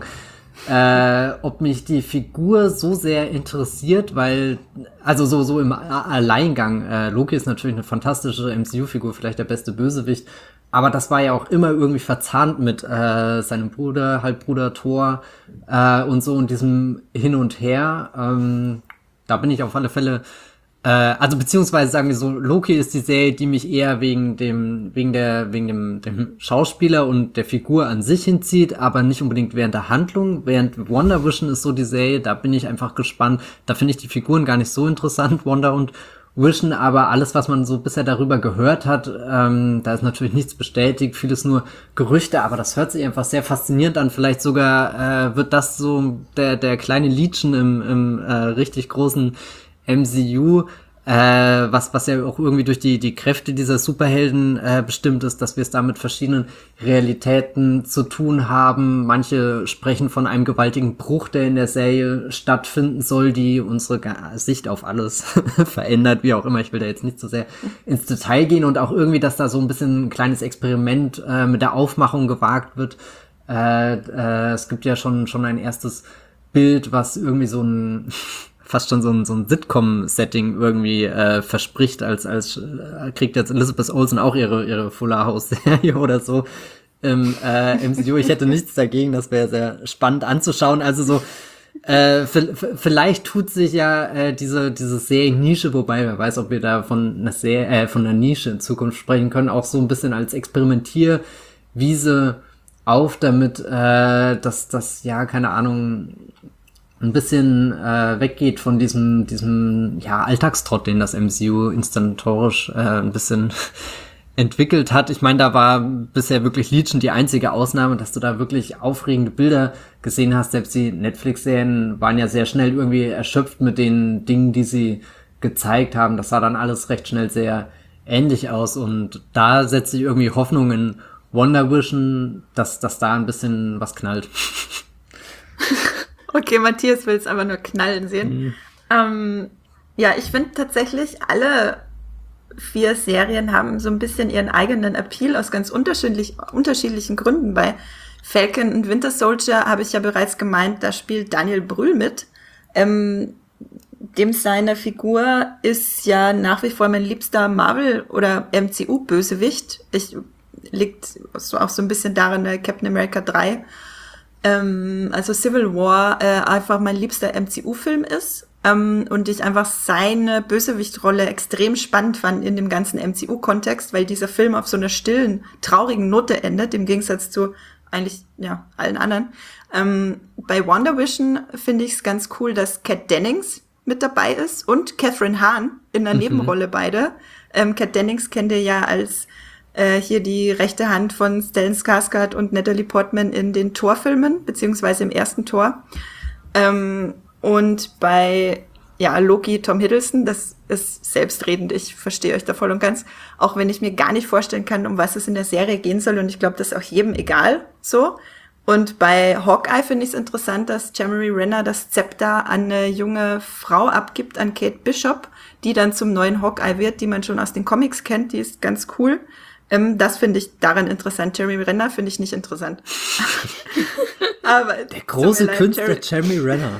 äh, ob mich die Figur so sehr interessiert, weil, also so so im Alleingang, äh, Loki ist natürlich eine fantastische M C U-Figur, vielleicht der beste Bösewicht, aber das war ja auch immer irgendwie verzahnt mit äh, seinem Bruder, Halbbruder Thor äh, und so und diesem Hin und Her. Ähm, da bin ich auf alle Fälle, äh, also beziehungsweise sagen wir so, Loki ist die Serie, die mich eher wegen dem, wegen der, wegen dem, dem Schauspieler und der Figur an sich hinzieht, aber nicht unbedingt während der Handlung. Während WandaVision ist so die Serie, da bin ich einfach gespannt. Da finde ich die Figuren gar nicht so interessant, Wanda und Vision, aber alles, was man so bisher darüber gehört hat, ähm, da ist natürlich nichts bestätigt, vieles nur Gerüchte, aber das hört sich einfach sehr faszinierend an. Vielleicht sogar äh, wird das so der der kleine Liedchen im, im äh, richtig großen M C U, äh, was was ja auch irgendwie durch die die Kräfte dieser Superhelden äh, bestimmt ist, dass wir es da mit verschiedenen Realitäten zu tun haben. Manche sprechen von einem gewaltigen Bruch, der in der Serie stattfinden soll, die unsere Sicht auf alles verändert, wie auch immer. Ich will da jetzt nicht so sehr ins Detail gehen und auch irgendwie, dass da so ein bisschen ein kleines Experiment äh, mit der Aufmachung gewagt wird. Äh, äh, es gibt ja schon schon ein erstes Bild, was irgendwie so ein fast schon so ein, so ein Sitcom-Setting irgendwie äh, verspricht, als als äh, kriegt jetzt Elizabeth Olsen auch ihre ihre Fuller House-Serie oder so im äh, M C U. Ich hätte nichts dagegen, das wäre sehr spannend anzuschauen. Also so äh, f- vielleicht tut sich ja äh, diese diese Serien-Nische, wobei wer weiß, ob wir da von einer Serie, äh, von einer Nische in Zukunft sprechen können, auch so ein bisschen als Experimentierwiese auf, damit äh, dass das ja keine Ahnung ein bisschen äh, weggeht von diesem diesem ja Alltagstrott, den das M C U inszenatorisch äh, ein bisschen entwickelt hat. Ich meine, da war bisher wirklich Legion die einzige Ausnahme, dass du da wirklich aufregende Bilder gesehen hast. Selbst die Netflix-Serien waren ja sehr schnell irgendwie erschöpft mit den Dingen, die sie gezeigt haben. Das sah dann alles recht schnell sehr ähnlich aus. Und da setze ich irgendwie Hoffnung in Wonder Vision, dass, dass da ein bisschen was knallt. Okay, Matthias will es aber nur knallen sehen. Mhm. Ähm, ja, ich finde tatsächlich, alle vier Serien haben so ein bisschen ihren eigenen Appeal aus ganz unterschiedlich, unterschiedlichen Gründen. Bei Falcon und Winter Soldier habe ich ja bereits gemeint, da spielt Daniel Brühl mit. Ähm, dem seine Figur ist ja nach wie vor mein liebster Marvel- oder M C U-Bösewicht. Ich liegt so auch so ein bisschen daran, bei Captain America drei, ähm, also Civil War, äh, einfach mein liebster M C U-Film ist. Ähm, und ich einfach seine Bösewichtrolle extrem spannend fand in dem ganzen M C U-Kontext, weil dieser Film auf so einer stillen, traurigen Note endet, im Gegensatz zu eigentlich, ja, allen anderen. Ähm, bei Wonder Vision finde ich es ganz cool, dass Kat Dennings mit dabei ist und Catherine Hahn in der mhm. Nebenrolle beide. Ähm, Kat Dennings kennt ihr ja als äh, hier die rechte Hand von Stellan Skarsgård und Natalie Portman in den Thor-Filmen, beziehungsweise im ersten Thor. Ähm, Und bei, ja, Loki, Tom Hiddleston, das ist selbstredend, ich verstehe euch da voll und ganz, auch wenn ich mir gar nicht vorstellen kann, um was es in der Serie gehen soll, und ich glaube, das ist auch jedem egal, so. Und bei Hawkeye finde ich es interessant, dass Jeremy Renner das Zepter an eine junge Frau abgibt, an Kate Bishop, die dann zum neuen Hawkeye wird, die man schon aus den Comics kennt, die ist ganz cool. Ähm, das finde ich daran interessant. Jeremy Renner finde ich nicht interessant. Aber der große Künstler Jeremy Renner.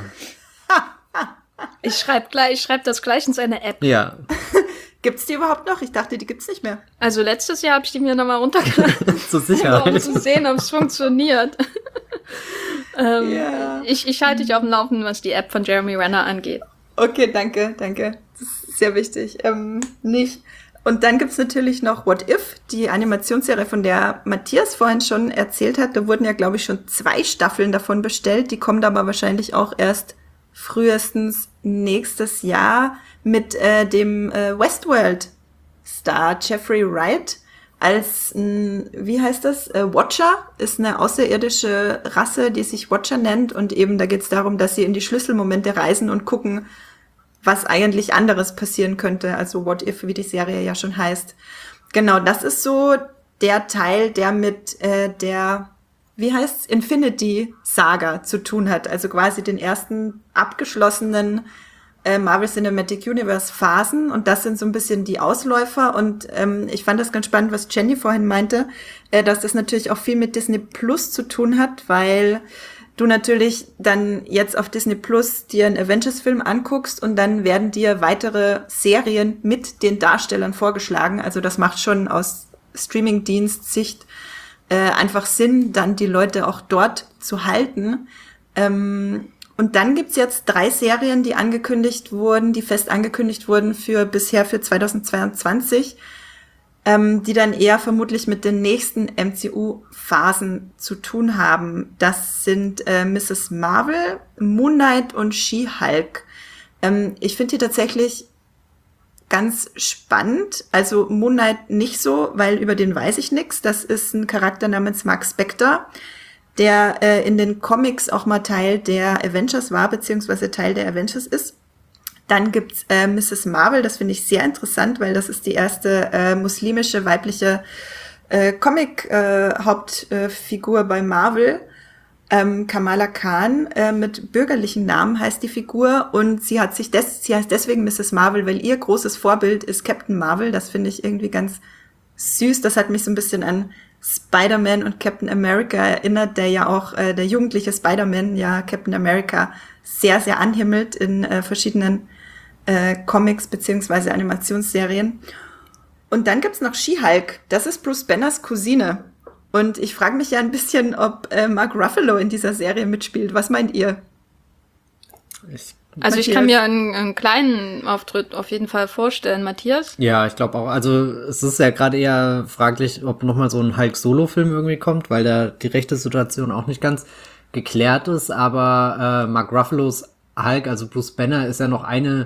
Ich schreibe gleich, ich schreibe das gleich in seine App. Ja. Gibt's die überhaupt noch? Ich dachte, die gibt's nicht mehr. Also letztes Jahr habe ich die mir nochmal runtergeladen. Zur Sicherheit. Um zu sehen, ob es funktioniert. ähm, ja. Ich, ich halte dich auf dem Laufenden, was die App von Jeremy Renner angeht. Okay, danke, danke. Das ist sehr wichtig. Ähm, nicht. Und dann gibt's natürlich noch What If, die Animationsserie, von der Matthias vorhin schon erzählt hat. Da wurden ja, glaube ich, schon zwei Staffeln davon bestellt. Die kommen aber wahrscheinlich auch erst frühestens nächstes Jahr mit äh, dem äh, Westworld-Star Jeffrey Wright als, mh, wie heißt das, äh, Watcher, ist eine außerirdische Rasse, die sich Watcher nennt, und eben da geht es darum, dass sie in die Schlüsselmomente reisen und gucken, was eigentlich anderes passieren könnte, also What If, wie die Serie ja schon heißt. Genau, das ist so der Teil, der mit äh, der wie heißt's, Infinity-Saga zu tun hat. Also quasi den ersten abgeschlossenen äh, Marvel Cinematic Universe Phasen. Und das sind so ein bisschen die Ausläufer. Und ähm, ich fand das ganz spannend, was Jenny vorhin meinte, äh, dass das natürlich auch viel mit Disney Plus zu tun hat, weil du natürlich dann jetzt auf Disney Plus dir einen Avengers-Film anguckst und dann werden dir weitere Serien mit den Darstellern vorgeschlagen. Also das macht schon aus Streaming-Dienst-Sicht Äh, einfach Sinn, dann die Leute auch dort zu halten. Ähm, und dann gibt's jetzt drei Serien, die angekündigt wurden, die fest angekündigt wurden für bisher für zweitausendzweiundzwanzig, ähm, die dann eher vermutlich mit den nächsten M C U-Phasen zu tun haben. Das sind äh, Misses Marvel, Moon Knight und She-Hulk. Ähm, ich finde die tatsächlich ganz spannend. Also Moon Knight nicht so, weil über den weiß ich nix. Das ist ein Charakter namens Mark Spector, der äh, in den Comics auch mal Teil der Avengers war, beziehungsweise Teil der Avengers ist. Dann gibt's äh, Misses Marvel, das finde ich sehr interessant, weil das ist die erste äh, muslimische weibliche äh, Comic-Hauptfigur äh, bei Marvel. Ähm, Kamala Khan, äh, mit bürgerlichen Namen heißt die Figur, und sie hat sich des, sie heißt deswegen Misses Marvel, weil ihr großes Vorbild ist Captain Marvel. Das finde ich irgendwie ganz süß. Das hat mich so ein bisschen an Spider-Man und Captain America erinnert, der ja auch, äh, der jugendliche Spider-Man ja Captain America sehr, sehr anhimmelt in äh, verschiedenen äh, Comics beziehungsweise Animationsserien. Und dann gibt's noch She-Hulk. Das ist Bruce Banners Cousine. Und ich frage mich ja ein bisschen, ob äh, Mark Ruffalo in dieser Serie mitspielt. Was meint ihr? Ich, also Matthias? Ich kann mir einen, einen kleinen Auftritt auf jeden Fall vorstellen. Matthias? Ja, ich glaube auch. Also es ist ja gerade eher fraglich, ob nochmal so ein Hulk-Solo-Film irgendwie kommt, weil da die rechte Situation auch nicht ganz geklärt ist. Aber äh, Mark Ruffalos Hulk, also Bruce Banner, ist ja noch eine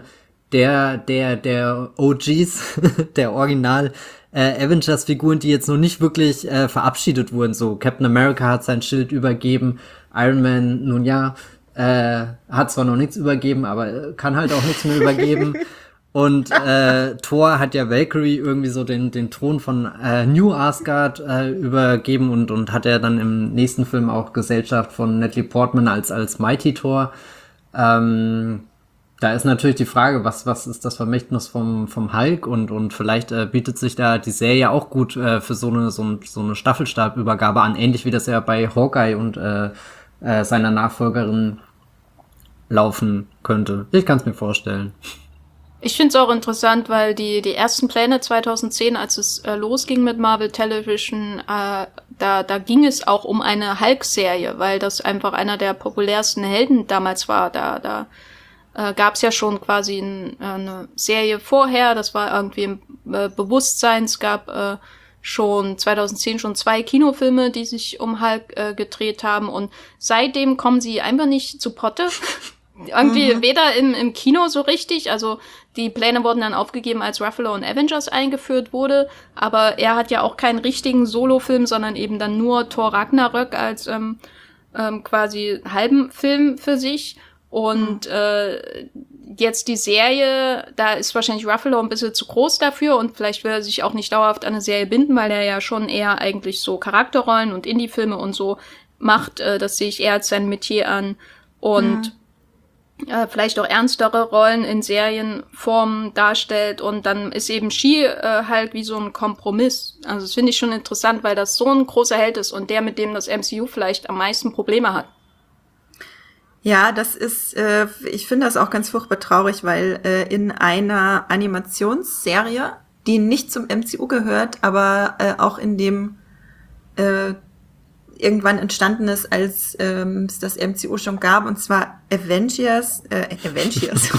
der, der, der O Gs, der Original äh, Avengers-Figuren, die jetzt noch nicht wirklich äh, verabschiedet wurden. So, Captain America hat sein Schild übergeben, Iron Man, nun ja, äh, hat zwar noch nichts übergeben, aber kann halt auch nichts mehr übergeben. Und äh, Thor hat ja Valkyrie irgendwie so den den Thron von äh, New Asgard äh, übergeben und und hat er dann im nächsten Film auch Gesellschaft von Natalie Portman als als Mighty Thor. Ähm, da ist natürlich die Frage, was was ist das Vermächtnis vom vom Hulk und und vielleicht äh, bietet sich da die Serie auch gut äh, für so eine so, ein, so eine Staffelstabübergabe an, ähnlich wie das ja bei Hawkeye und äh, äh, seiner Nachfolgerin laufen könnte. Ich kann es mir vorstellen. Ich finde es auch interessant, weil die die ersten Pläne zwanzig zehn, als es äh, losging mit Marvel Television, äh, da da ging es auch um eine Hulk-Serie, weil das einfach einer der populärsten Helden damals war. Da da äh, gab es ja schon quasi ein, äh, eine Serie vorher, das war irgendwie im äh, Bewusstsein. Es gab äh, schon zwanzig zehn schon zwei Kinofilme, die sich um Hulk äh, gedreht haben, und seitdem kommen sie einfach nicht zu Potte. Irgendwie mhm. weder im, im Kino so richtig, also die Pläne wurden dann aufgegeben, als Ruffalo und Avengers eingeführt wurde, aber er hat ja auch keinen richtigen Solofilm, sondern eben dann nur Thor Ragnarök als ähm, ähm, quasi halben Film für sich. Und mhm. äh, jetzt die Serie, da ist wahrscheinlich Ruffalo ein bisschen zu groß dafür und vielleicht will er sich auch nicht dauerhaft an eine Serie binden, weil er ja schon eher eigentlich so Charakterrollen und Indie-Filme und so macht. Äh, das sehe ich eher als sein Metier an. Und mhm. Äh, vielleicht auch ernstere Rollen in Serienform darstellt, und dann ist eben She äh, halt wie so ein Kompromiss. Also das finde ich schon interessant, weil das so ein großer Held ist und der, mit dem das M C U vielleicht am meisten Probleme hat. Ja, das ist, äh, ich finde das auch ganz furchtbar traurig, weil äh, in einer Animationsserie, die nicht zum M C U gehört, aber äh, auch in dem äh, irgendwann entstanden ist, als ähm, es das M C U schon gab, und zwar Avengers, äh, Avengers,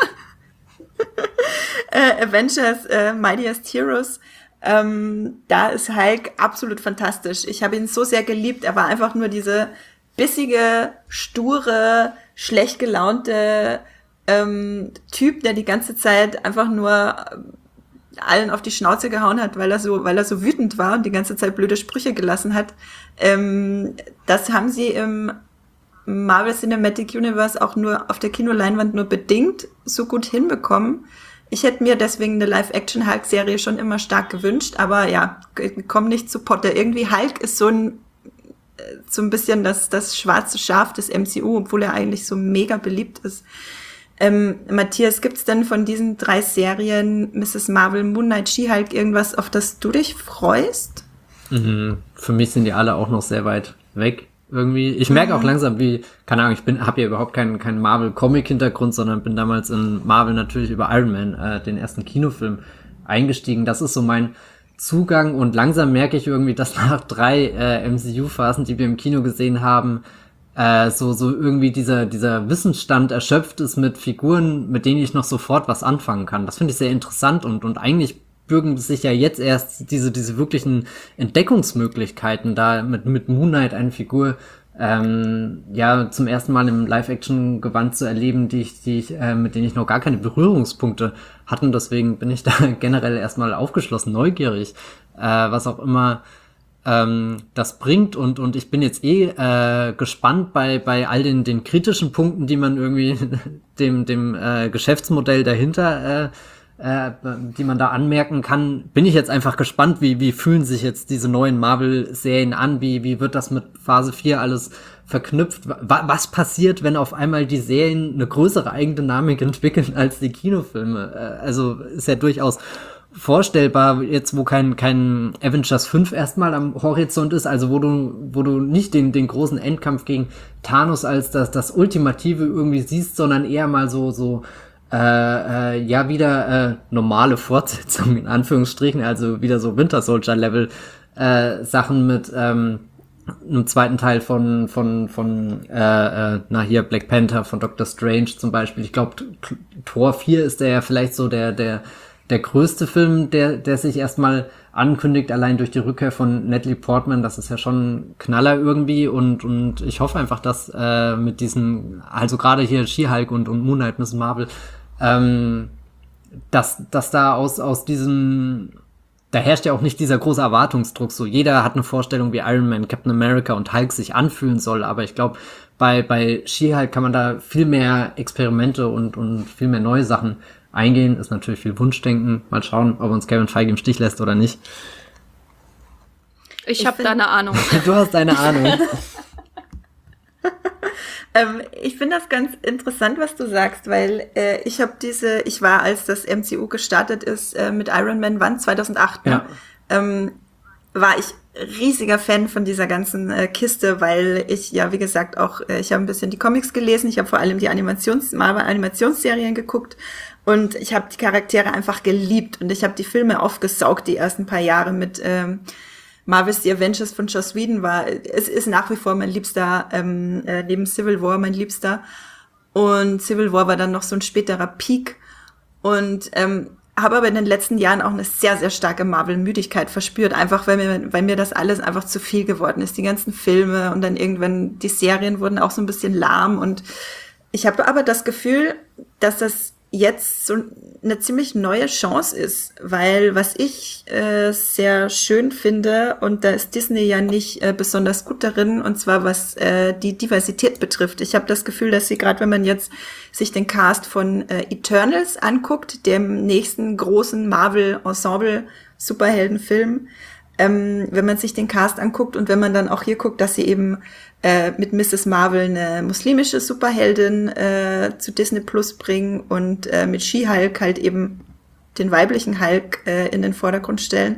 äh, Avengers äh, Mightiest Heroes. Ähm, da ist Hulk absolut fantastisch. Ich habe ihn so sehr geliebt. Er war einfach nur diese bissige, sture, schlecht gelaunte ähm, Typ, der die ganze Zeit einfach nur allen auf die Schnauze gehauen hat, weil er so, weil er so wütend war und die ganze Zeit blöde Sprüche gelassen hat. Ähm, das haben sie im Marvel Cinematic Universe auch nur auf der Kinoleinwand nur bedingt so gut hinbekommen. Ich hätte mir deswegen eine Live-Action-Hulk-Serie schon immer stark gewünscht, aber ja, komm nicht zu Potte. Irgendwie Hulk ist so ein, so ein bisschen das, das schwarze Schaf des M C U, obwohl er eigentlich so mega beliebt ist. Ähm, Matthias, gibt's denn von diesen drei Serien, Misses Marvel, Moon Knight, She-Hulk, irgendwas, auf das du dich freust? Mhm. Für mich sind die alle auch noch sehr weit weg irgendwie. Ich merke mhm. auch langsam, wie, keine Ahnung, ich bin, habe ja überhaupt keinen keinen Marvel-Comic-Hintergrund, sondern bin damals in Marvel natürlich über Iron Man, äh, den ersten Kinofilm, eingestiegen. Das ist so mein Zugang, und langsam merke ich irgendwie, dass nach drei äh, M C U-Phasen, die wir im Kino gesehen haben, äh, so so irgendwie dieser dieser Wissensstand erschöpft ist mit Figuren, mit denen ich noch sofort was anfangen kann. Das finde ich sehr interessant, und und eigentlich bürgen sich ja jetzt erst diese diese wirklichen Entdeckungsmöglichkeiten, da mit mit Moon Knight eine Figur ähm, ja zum ersten Mal im Live-Action-Gewand zu erleben, die ich die ich äh, mit denen ich noch gar keine Berührungspunkte hatte. Deswegen bin ich da generell erstmal aufgeschlossen, neugierig, äh, was auch immer ähm, das bringt, und und ich bin jetzt eh äh, gespannt bei bei all den den kritischen Punkten, die man irgendwie dem dem äh, Geschäftsmodell dahinter äh, äh, die man da anmerken kann. Bin ich jetzt einfach gespannt, wie wie fühlen sich jetzt diese neuen Marvel-Serien an, wie wie wird das mit Phase vier alles verknüpft, wa- was passiert, wenn auf einmal die Serien eine größere Eigendynamik entwickeln als die Kinofilme. Äh, also ist ja durchaus vorstellbar, jetzt wo kein kein Avengers fünf erstmal am Horizont ist, also wo du wo du nicht den den großen Endkampf gegen Thanos als das das Ultimative irgendwie siehst, sondern eher mal so so äh, äh, ja wieder äh, normale Fortsetzungen in Anführungsstrichen, also wieder so Winter Soldier Level äh, Sachen mit ähm, einem zweiten Teil von von von äh, äh, na hier Black Panther, von Doctor Strange zum Beispiel. Ich glaube Thor vier ist der ja vielleicht so der der der größte Film, der der sich erstmal ankündigt, allein durch die Rückkehr von Natalie Portman. Das ist ja schon ein Knaller irgendwie, und und ich hoffe einfach, dass äh, mit diesen, also gerade hier She-Hulk und und Moon Knight, Miss Marvel, ähm, dass, dass da aus, aus diesem, da herrscht ja auch nicht dieser große Erwartungsdruck. So, jeder hat eine Vorstellung, wie Iron Man, Captain America und Hulk sich anfühlen soll, aber ich glaube, bei, bei She-Hulk kann man da viel mehr Experimente und, und viel mehr neue Sachen eingehen. Ist natürlich viel Wunschdenken. Mal schauen, ob uns Kevin Feige im Stich lässt oder nicht. Ich, ich habe da eine Ahnung. Du hast eine Ahnung. ähm, ich finde das ganz interessant, was du sagst, weil äh, ich habe diese, ich war, als das M C U gestartet ist, äh, mit Iron Man, wann? zweitausendacht, ne? Ja. Ähm, war ich riesiger Fan von dieser ganzen äh, Kiste, weil ich ja, wie gesagt, auch, äh, ich habe ein bisschen die Comics gelesen, ich habe vor allem die Animations Marvel-Animationsserien geguckt und ich habe die Charaktere einfach geliebt und ich habe die Filme aufgesaugt, die ersten paar Jahre mit ähm, Marvel's The Avengers von Joss Whedon war, es ist nach wie vor mein Liebster, ähm, äh, neben Civil War mein Liebster. Und Civil War war dann noch so ein späterer Peak. Und ähm, habe aber in den letzten Jahren auch eine sehr, sehr starke Marvel-Müdigkeit verspürt, einfach weil mir, weil mir das alles einfach zu viel geworden ist. Die ganzen Filme und dann irgendwann die Serien wurden auch so ein bisschen lahm. Und ich habe aber das Gefühl, dass das jetzt so eine ziemlich neue Chance ist, weil was ich äh, sehr schön finde, und da ist Disney ja nicht äh, besonders gut darin, und zwar was äh, die Diversität betrifft. Ich habe das Gefühl, dass sie gerade, wenn man jetzt sich den Cast von äh, Eternals anguckt, dem nächsten großen Marvel-Ensemble-Superheldenfilm, ähm, wenn man sich den Cast anguckt und wenn man dann auch hier guckt, dass sie eben äh, mit Misses Marvel eine muslimische Superheldin äh, zu Disney Plus bringen und äh, mit She-Hulk halt eben den weiblichen Hulk äh, in den Vordergrund stellen.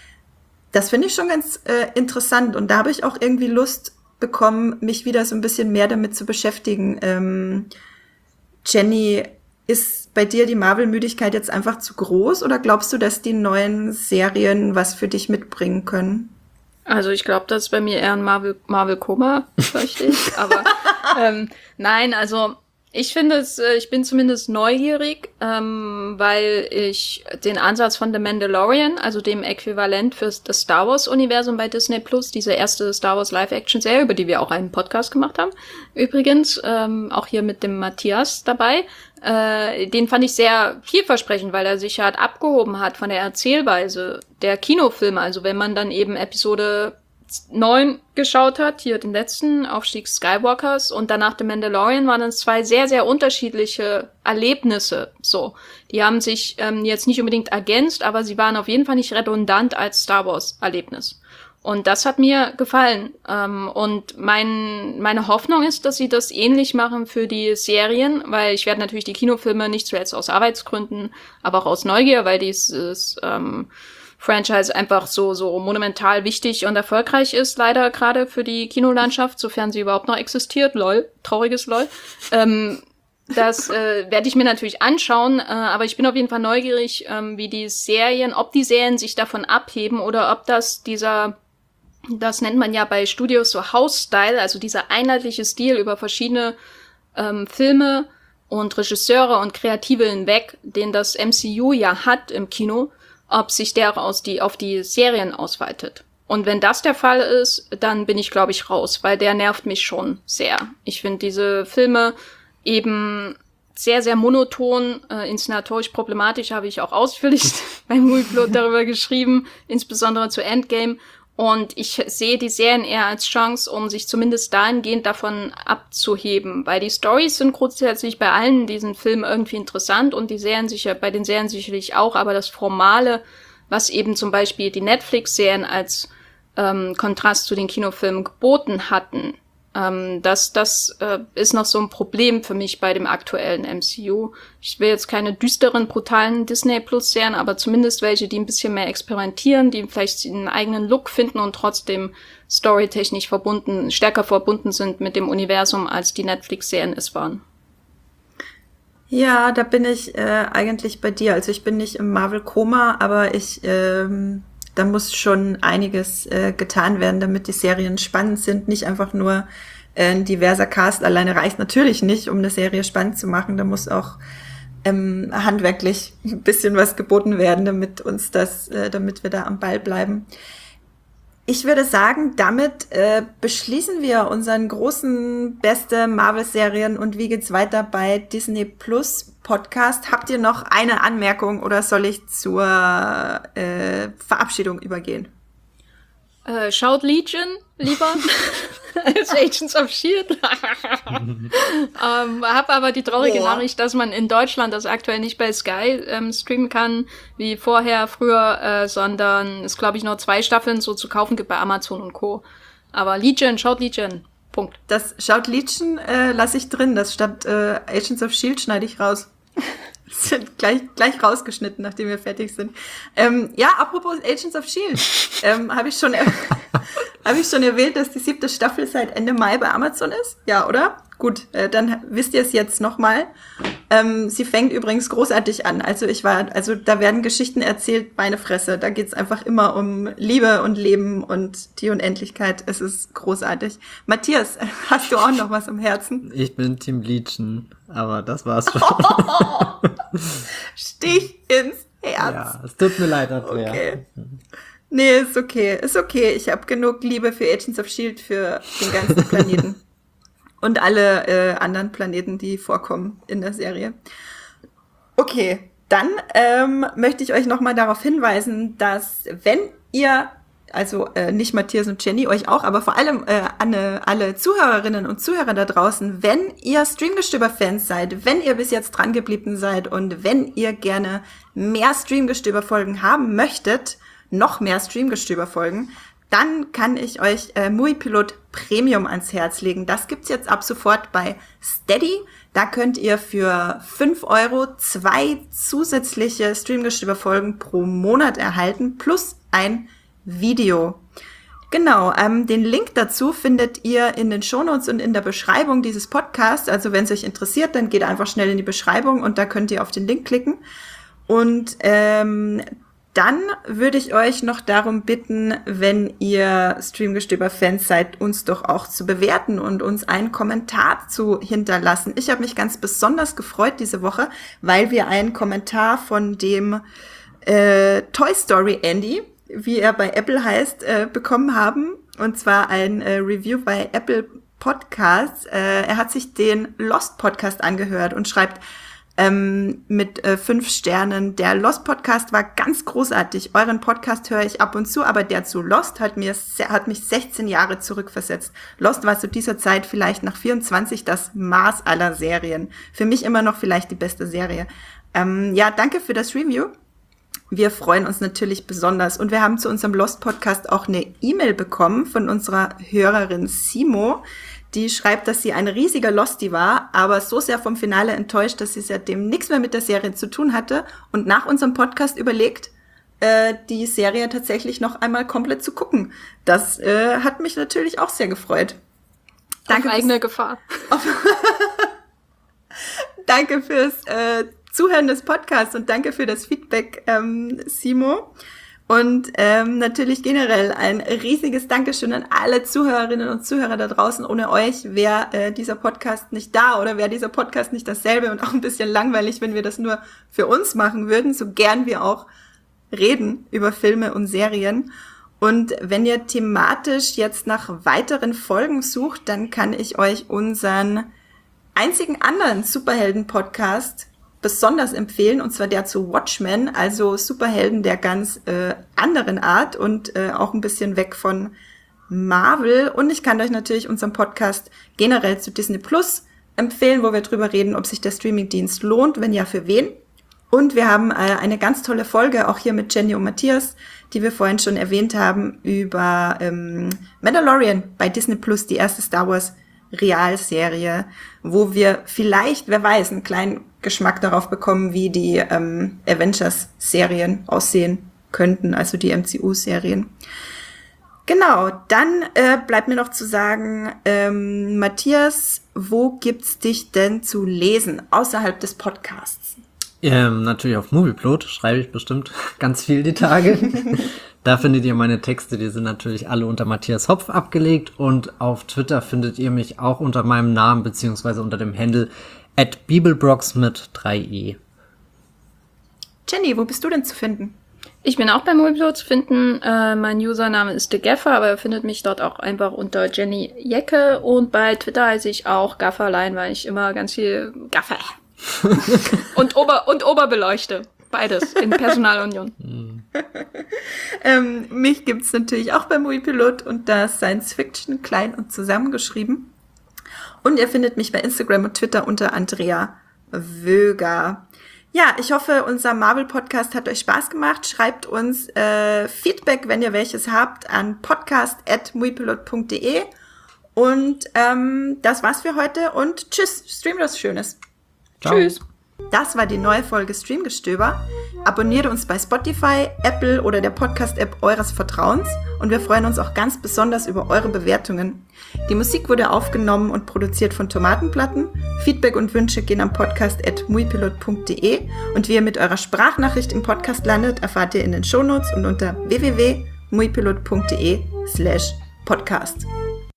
Das finde ich schon ganz äh, interessant und da habe ich auch irgendwie Lust bekommen, mich wieder so ein bisschen mehr damit zu beschäftigen. Ähm, Jenny, ist bei dir die Marvel-Müdigkeit jetzt einfach zu groß oder glaubst du, dass die neuen Serien was für dich mitbringen können? Also ich glaube, das ist bei mir eher ein Marvel, Marvel-Koma, fürchte ich. Aber ähm, nein, also ich finde es, äh, ich bin zumindest neugierig, ähm, weil ich den Ansatz von The Mandalorian, also dem Äquivalent für das Star Wars-Universum bei Disney Plus, diese erste Star Wars Live-Action-Serie, über die wir auch einen Podcast gemacht haben, übrigens, ähm, auch hier mit dem Matthias dabei, äh, den fand ich sehr vielversprechend, weil er sich halt abgehoben hat von der Erzählweise der Kinofilme. Also wenn man dann eben Episode neun geschaut hat, hier den letzten Aufstieg Skywalkers und danach The Mandalorian, waren es zwei sehr, sehr unterschiedliche Erlebnisse. So, die haben sich ähm, jetzt nicht unbedingt ergänzt, aber sie waren auf jeden Fall nicht redundant als Star Wars Erlebnis. Und das hat mir gefallen. Ähm, und mein, meine Hoffnung ist, dass sie das ähnlich machen für die Serien, weil ich werde natürlich die Kinofilme nicht zuletzt aus Arbeitsgründen, aber auch aus Neugier, weil dieses ähm, Franchise einfach so so monumental wichtig und erfolgreich ist, leider gerade für die Kinolandschaft, sofern sie überhaupt noch existiert. Lol, trauriges Lol. Ähm, das äh, werde ich mir natürlich anschauen, äh, aber ich bin auf jeden Fall neugierig, ähm, wie die Serien, ob die Serien sich davon abheben oder ob das dieser, das nennt man ja bei Studios so House-Style, also dieser einheitliche Stil über verschiedene ähm, Filme und Regisseure und Kreative hinweg, den das M C U ja hat im Kino, ob sich der aus die, auf die Serien ausweitet. Und wenn das der Fall ist, dann bin ich, glaube ich, raus, weil der nervt mich schon sehr. Ich finde diese Filme eben sehr, sehr monoton, äh, inszenatorisch problematisch, habe ich auch ausführlich beim Movieplot darüber geschrieben, insbesondere zu Endgame. Und ich sehe die Serien eher als Chance, um sich zumindest dahingehend davon abzuheben, weil die Storys sind grundsätzlich bei allen diesen Filmen irgendwie interessant und die Serien sicher, bei den Serien sicherlich auch, aber das Formale, was eben zum Beispiel die Netflix-Serien als ähm, Kontrast zu den Kinofilmen geboten hatten, ähm, das, das äh, ist noch so ein Problem für mich bei dem aktuellen M C U. Ich will jetzt keine düsteren, brutalen Disney-Plus-Serien, aber zumindest welche, die ein bisschen mehr experimentieren, die vielleicht einen eigenen Look finden und trotzdem storytechnisch verbunden, stärker verbunden sind mit dem Universum, als die Netflix-Serien es waren. Ja, da bin ich äh, eigentlich bei dir. Also ich bin nicht im Marvel-Koma, aber ich, ähm, da muss schon einiges äh, getan werden, damit die Serien spannend sind. Nicht einfach nur äh, ein diverser Cast alleine reicht natürlich nicht, um eine Serie spannend zu machen. Da muss auch ähm, handwerklich ein bisschen was geboten werden, damit uns das, äh, damit wir da am Ball bleiben. ich würde sagen, damit äh, beschließen wir unseren großen beste Marvel-Serien und wie geht's weiter bei Disney Plus Podcast. Habt ihr noch eine Anmerkung oder soll ich zur äh, Verabschiedung übergehen? Äh, schaut Legion lieber als Agents of S H I E L D. ähm, hab aber die traurige Boah. Nachricht, dass man in Deutschland das aktuell nicht bei Sky ähm, streamen kann, wie vorher, früher, äh, sondern es, glaube ich, noch zwei Staffeln so zu kaufen gibt bei Amazon und Co. Aber Legion, schaut Legion. Punkt. Das schaut Legion äh, lasse ich drin, das statt äh, Agents of S H I E L D schneide ich raus. Das sind gleich, gleich rausgeschnitten, nachdem wir fertig sind. Ähm, ja, apropos Agents of S H I E L D, ähm, habe ich schon er- habe ich schon erwähnt, dass die siebte Staffel seit Ende Mai bei Amazon ist? Ja, oder? Gut, äh, dann wisst ihr es jetzt nochmal. Ähm, sie fängt übrigens großartig an. Also ich war, also da werden Geschichten erzählt, meine Fresse. Da geht's einfach immer um Liebe und Leben und die Unendlichkeit. Es ist großartig. Matthias, hast du auch noch was am Herzen? Ich bin Team Legion, aber das war's schon. Stich ins Herz. Ja, es tut mir leid, Andrea. Okay. Nee, ist okay, ist okay. Ich habe genug Liebe für Agents of S H I E L D für den ganzen Planeten. Und alle äh, anderen Planeten, die vorkommen in der Serie. Okay, dann ähm, möchte ich euch nochmal darauf hinweisen, dass wenn ihr, also äh, nicht Matthias und Jenny, euch auch, aber vor allem äh, alle, alle Zuhörerinnen und Zuhörer da draußen, wenn ihr Streamgestöber-Fans seid, wenn ihr bis jetzt dran geblieben seid und wenn ihr gerne mehr Streamgestöber-Folgen haben möchtet, noch mehr Streamgestöber-Folgen, dann kann ich euch äh, Moviepilot Premium ans Herz legen. Das gibt's jetzt ab sofort bei Steady. Da könnt ihr für fünf Euro zwei zusätzliche Streamgestöber-Folgen pro Monat erhalten, plus ein Video. Genau, ähm, den Link dazu findet ihr in den Shownotes und in der Beschreibung dieses Podcasts. Also wenn es euch interessiert, dann geht einfach schnell in die Beschreibung und da könnt ihr auf den Link klicken. Und ähm, dann würde ich euch noch darum bitten, wenn ihr Streamgestöber-Fans seid, uns doch auch zu bewerten und uns einen Kommentar zu hinterlassen. Ich habe mich ganz besonders gefreut diese Woche, weil wir einen Kommentar von dem äh, Toy Story Andy, wie er bei Apple heißt, äh, bekommen haben. Und zwar ein äh, Review bei Apple Podcasts. Äh, er hat sich den Lost Podcast angehört und schreibt, Ähm, mit äh, fünf Sternen. Der Lost-Podcast war ganz großartig. Euren Podcast höre ich ab und zu, aber der zu Lost hat mir hat mich sechzehn Jahre zurückversetzt. Lost war zu dieser Zeit vielleicht nach vierundzwanzig das Maß aller Serien. Für mich immer noch vielleicht die beste Serie. Ähm, ja, danke für das Review. Wir freuen uns natürlich besonders. Und wir haben zu unserem Lost-Podcast auch eine E-Mail bekommen von unserer Hörerin Simo. Die schreibt, dass sie ein riesiger Losty war, aber so sehr vom Finale enttäuscht, dass sie seitdem nichts mehr mit der Serie zu tun hatte und nach unserem Podcast überlegt, äh, die Serie tatsächlich noch einmal komplett zu gucken. Das äh, hat mich natürlich auch sehr gefreut. Danke. Auf eigene Gefahr. Danke fürs äh, Zuhören des Podcasts und danke für das Feedback, ähm, Simo. Und ähm, natürlich generell ein riesiges Dankeschön an alle Zuhörerinnen und Zuhörer da draußen. Ohne euch wäre äh, dieser Podcast nicht da oder wäre dieser Podcast nicht dasselbe und auch ein bisschen langweilig, wenn wir das nur für uns machen würden, so gern wir auch reden über Filme und Serien. Und wenn ihr thematisch jetzt nach weiteren Folgen sucht, dann kann ich euch unseren einzigen anderen Superhelden-Podcast besonders empfehlen, und zwar der zu Watchmen, also Superhelden der ganz äh, anderen Art und äh, auch ein bisschen weg von Marvel. Und ich kann euch natürlich unseren Podcast generell zu Disney Plus empfehlen, wo wir drüber reden, ob sich der Streamingdienst lohnt, wenn ja, für wen. Und wir haben äh, eine ganz tolle Folge, auch hier mit Jenny und Matthias, die wir vorhin schon erwähnt haben, über ähm, Mandalorian bei Disney Plus, die erste Star Wars Realserie, wo wir vielleicht, wer weiß, einen kleinen Geschmack darauf bekommen, wie die ähm, Avengers-Serien aussehen könnten, also die M C U-Serien. Genau, dann äh, bleibt mir noch zu sagen, ähm, Matthias, wo gibt's dich denn zu lesen, außerhalb des Podcasts? Ähm, natürlich auf Movieplot, schreibe ich bestimmt ganz viel die Tage. Da findet ihr meine Texte, die sind natürlich alle unter Matthias Hopf abgelegt und auf Twitter findet ihr mich auch unter meinem Namen beziehungsweise unter dem Handle at bibelbrox mit drei e. Jenny, wo bist du denn zu finden? Ich bin auch bei Moviepilot zu finden. Äh, mein Username ist TheGaffer, aber ihr findet mich dort auch einfach unter Jenny Jecke. Und bei Twitter heiße ich auch Gafferlein, weil ich immer ganz viel Gaffer und, Ober und Oberbeleuchte. Beides in Personalunion. ähm, mich gibt's natürlich auch bei Moviepilot unter Science Fiction, klein und zusammengeschrieben. Und ihr findet mich bei Instagram und Twitter unter Andrea Wöger. Ja, ich hoffe, unser Marvel-Podcast hat euch Spaß gemacht. Schreibt uns äh, Feedback, wenn ihr welches habt, an podcast at moviepilot punkt de. Und ähm, das war's für heute und tschüss, stream was Schönes. Ciao. Tschüss. Das war die neue Folge Streamgestöber. Abonniert uns bei Spotify, Apple oder der Podcast-App eures Vertrauens und wir freuen uns auch ganz besonders über eure Bewertungen. Die Musik wurde aufgenommen und produziert von Tomatenplatten. Feedback und Wünsche gehen am podcast at moviepilot punkt de und wie ihr mit eurer Sprachnachricht im Podcast landet, erfahrt ihr in den Shownotes und unter w w w punkt moviepilot punkt de slash podcast.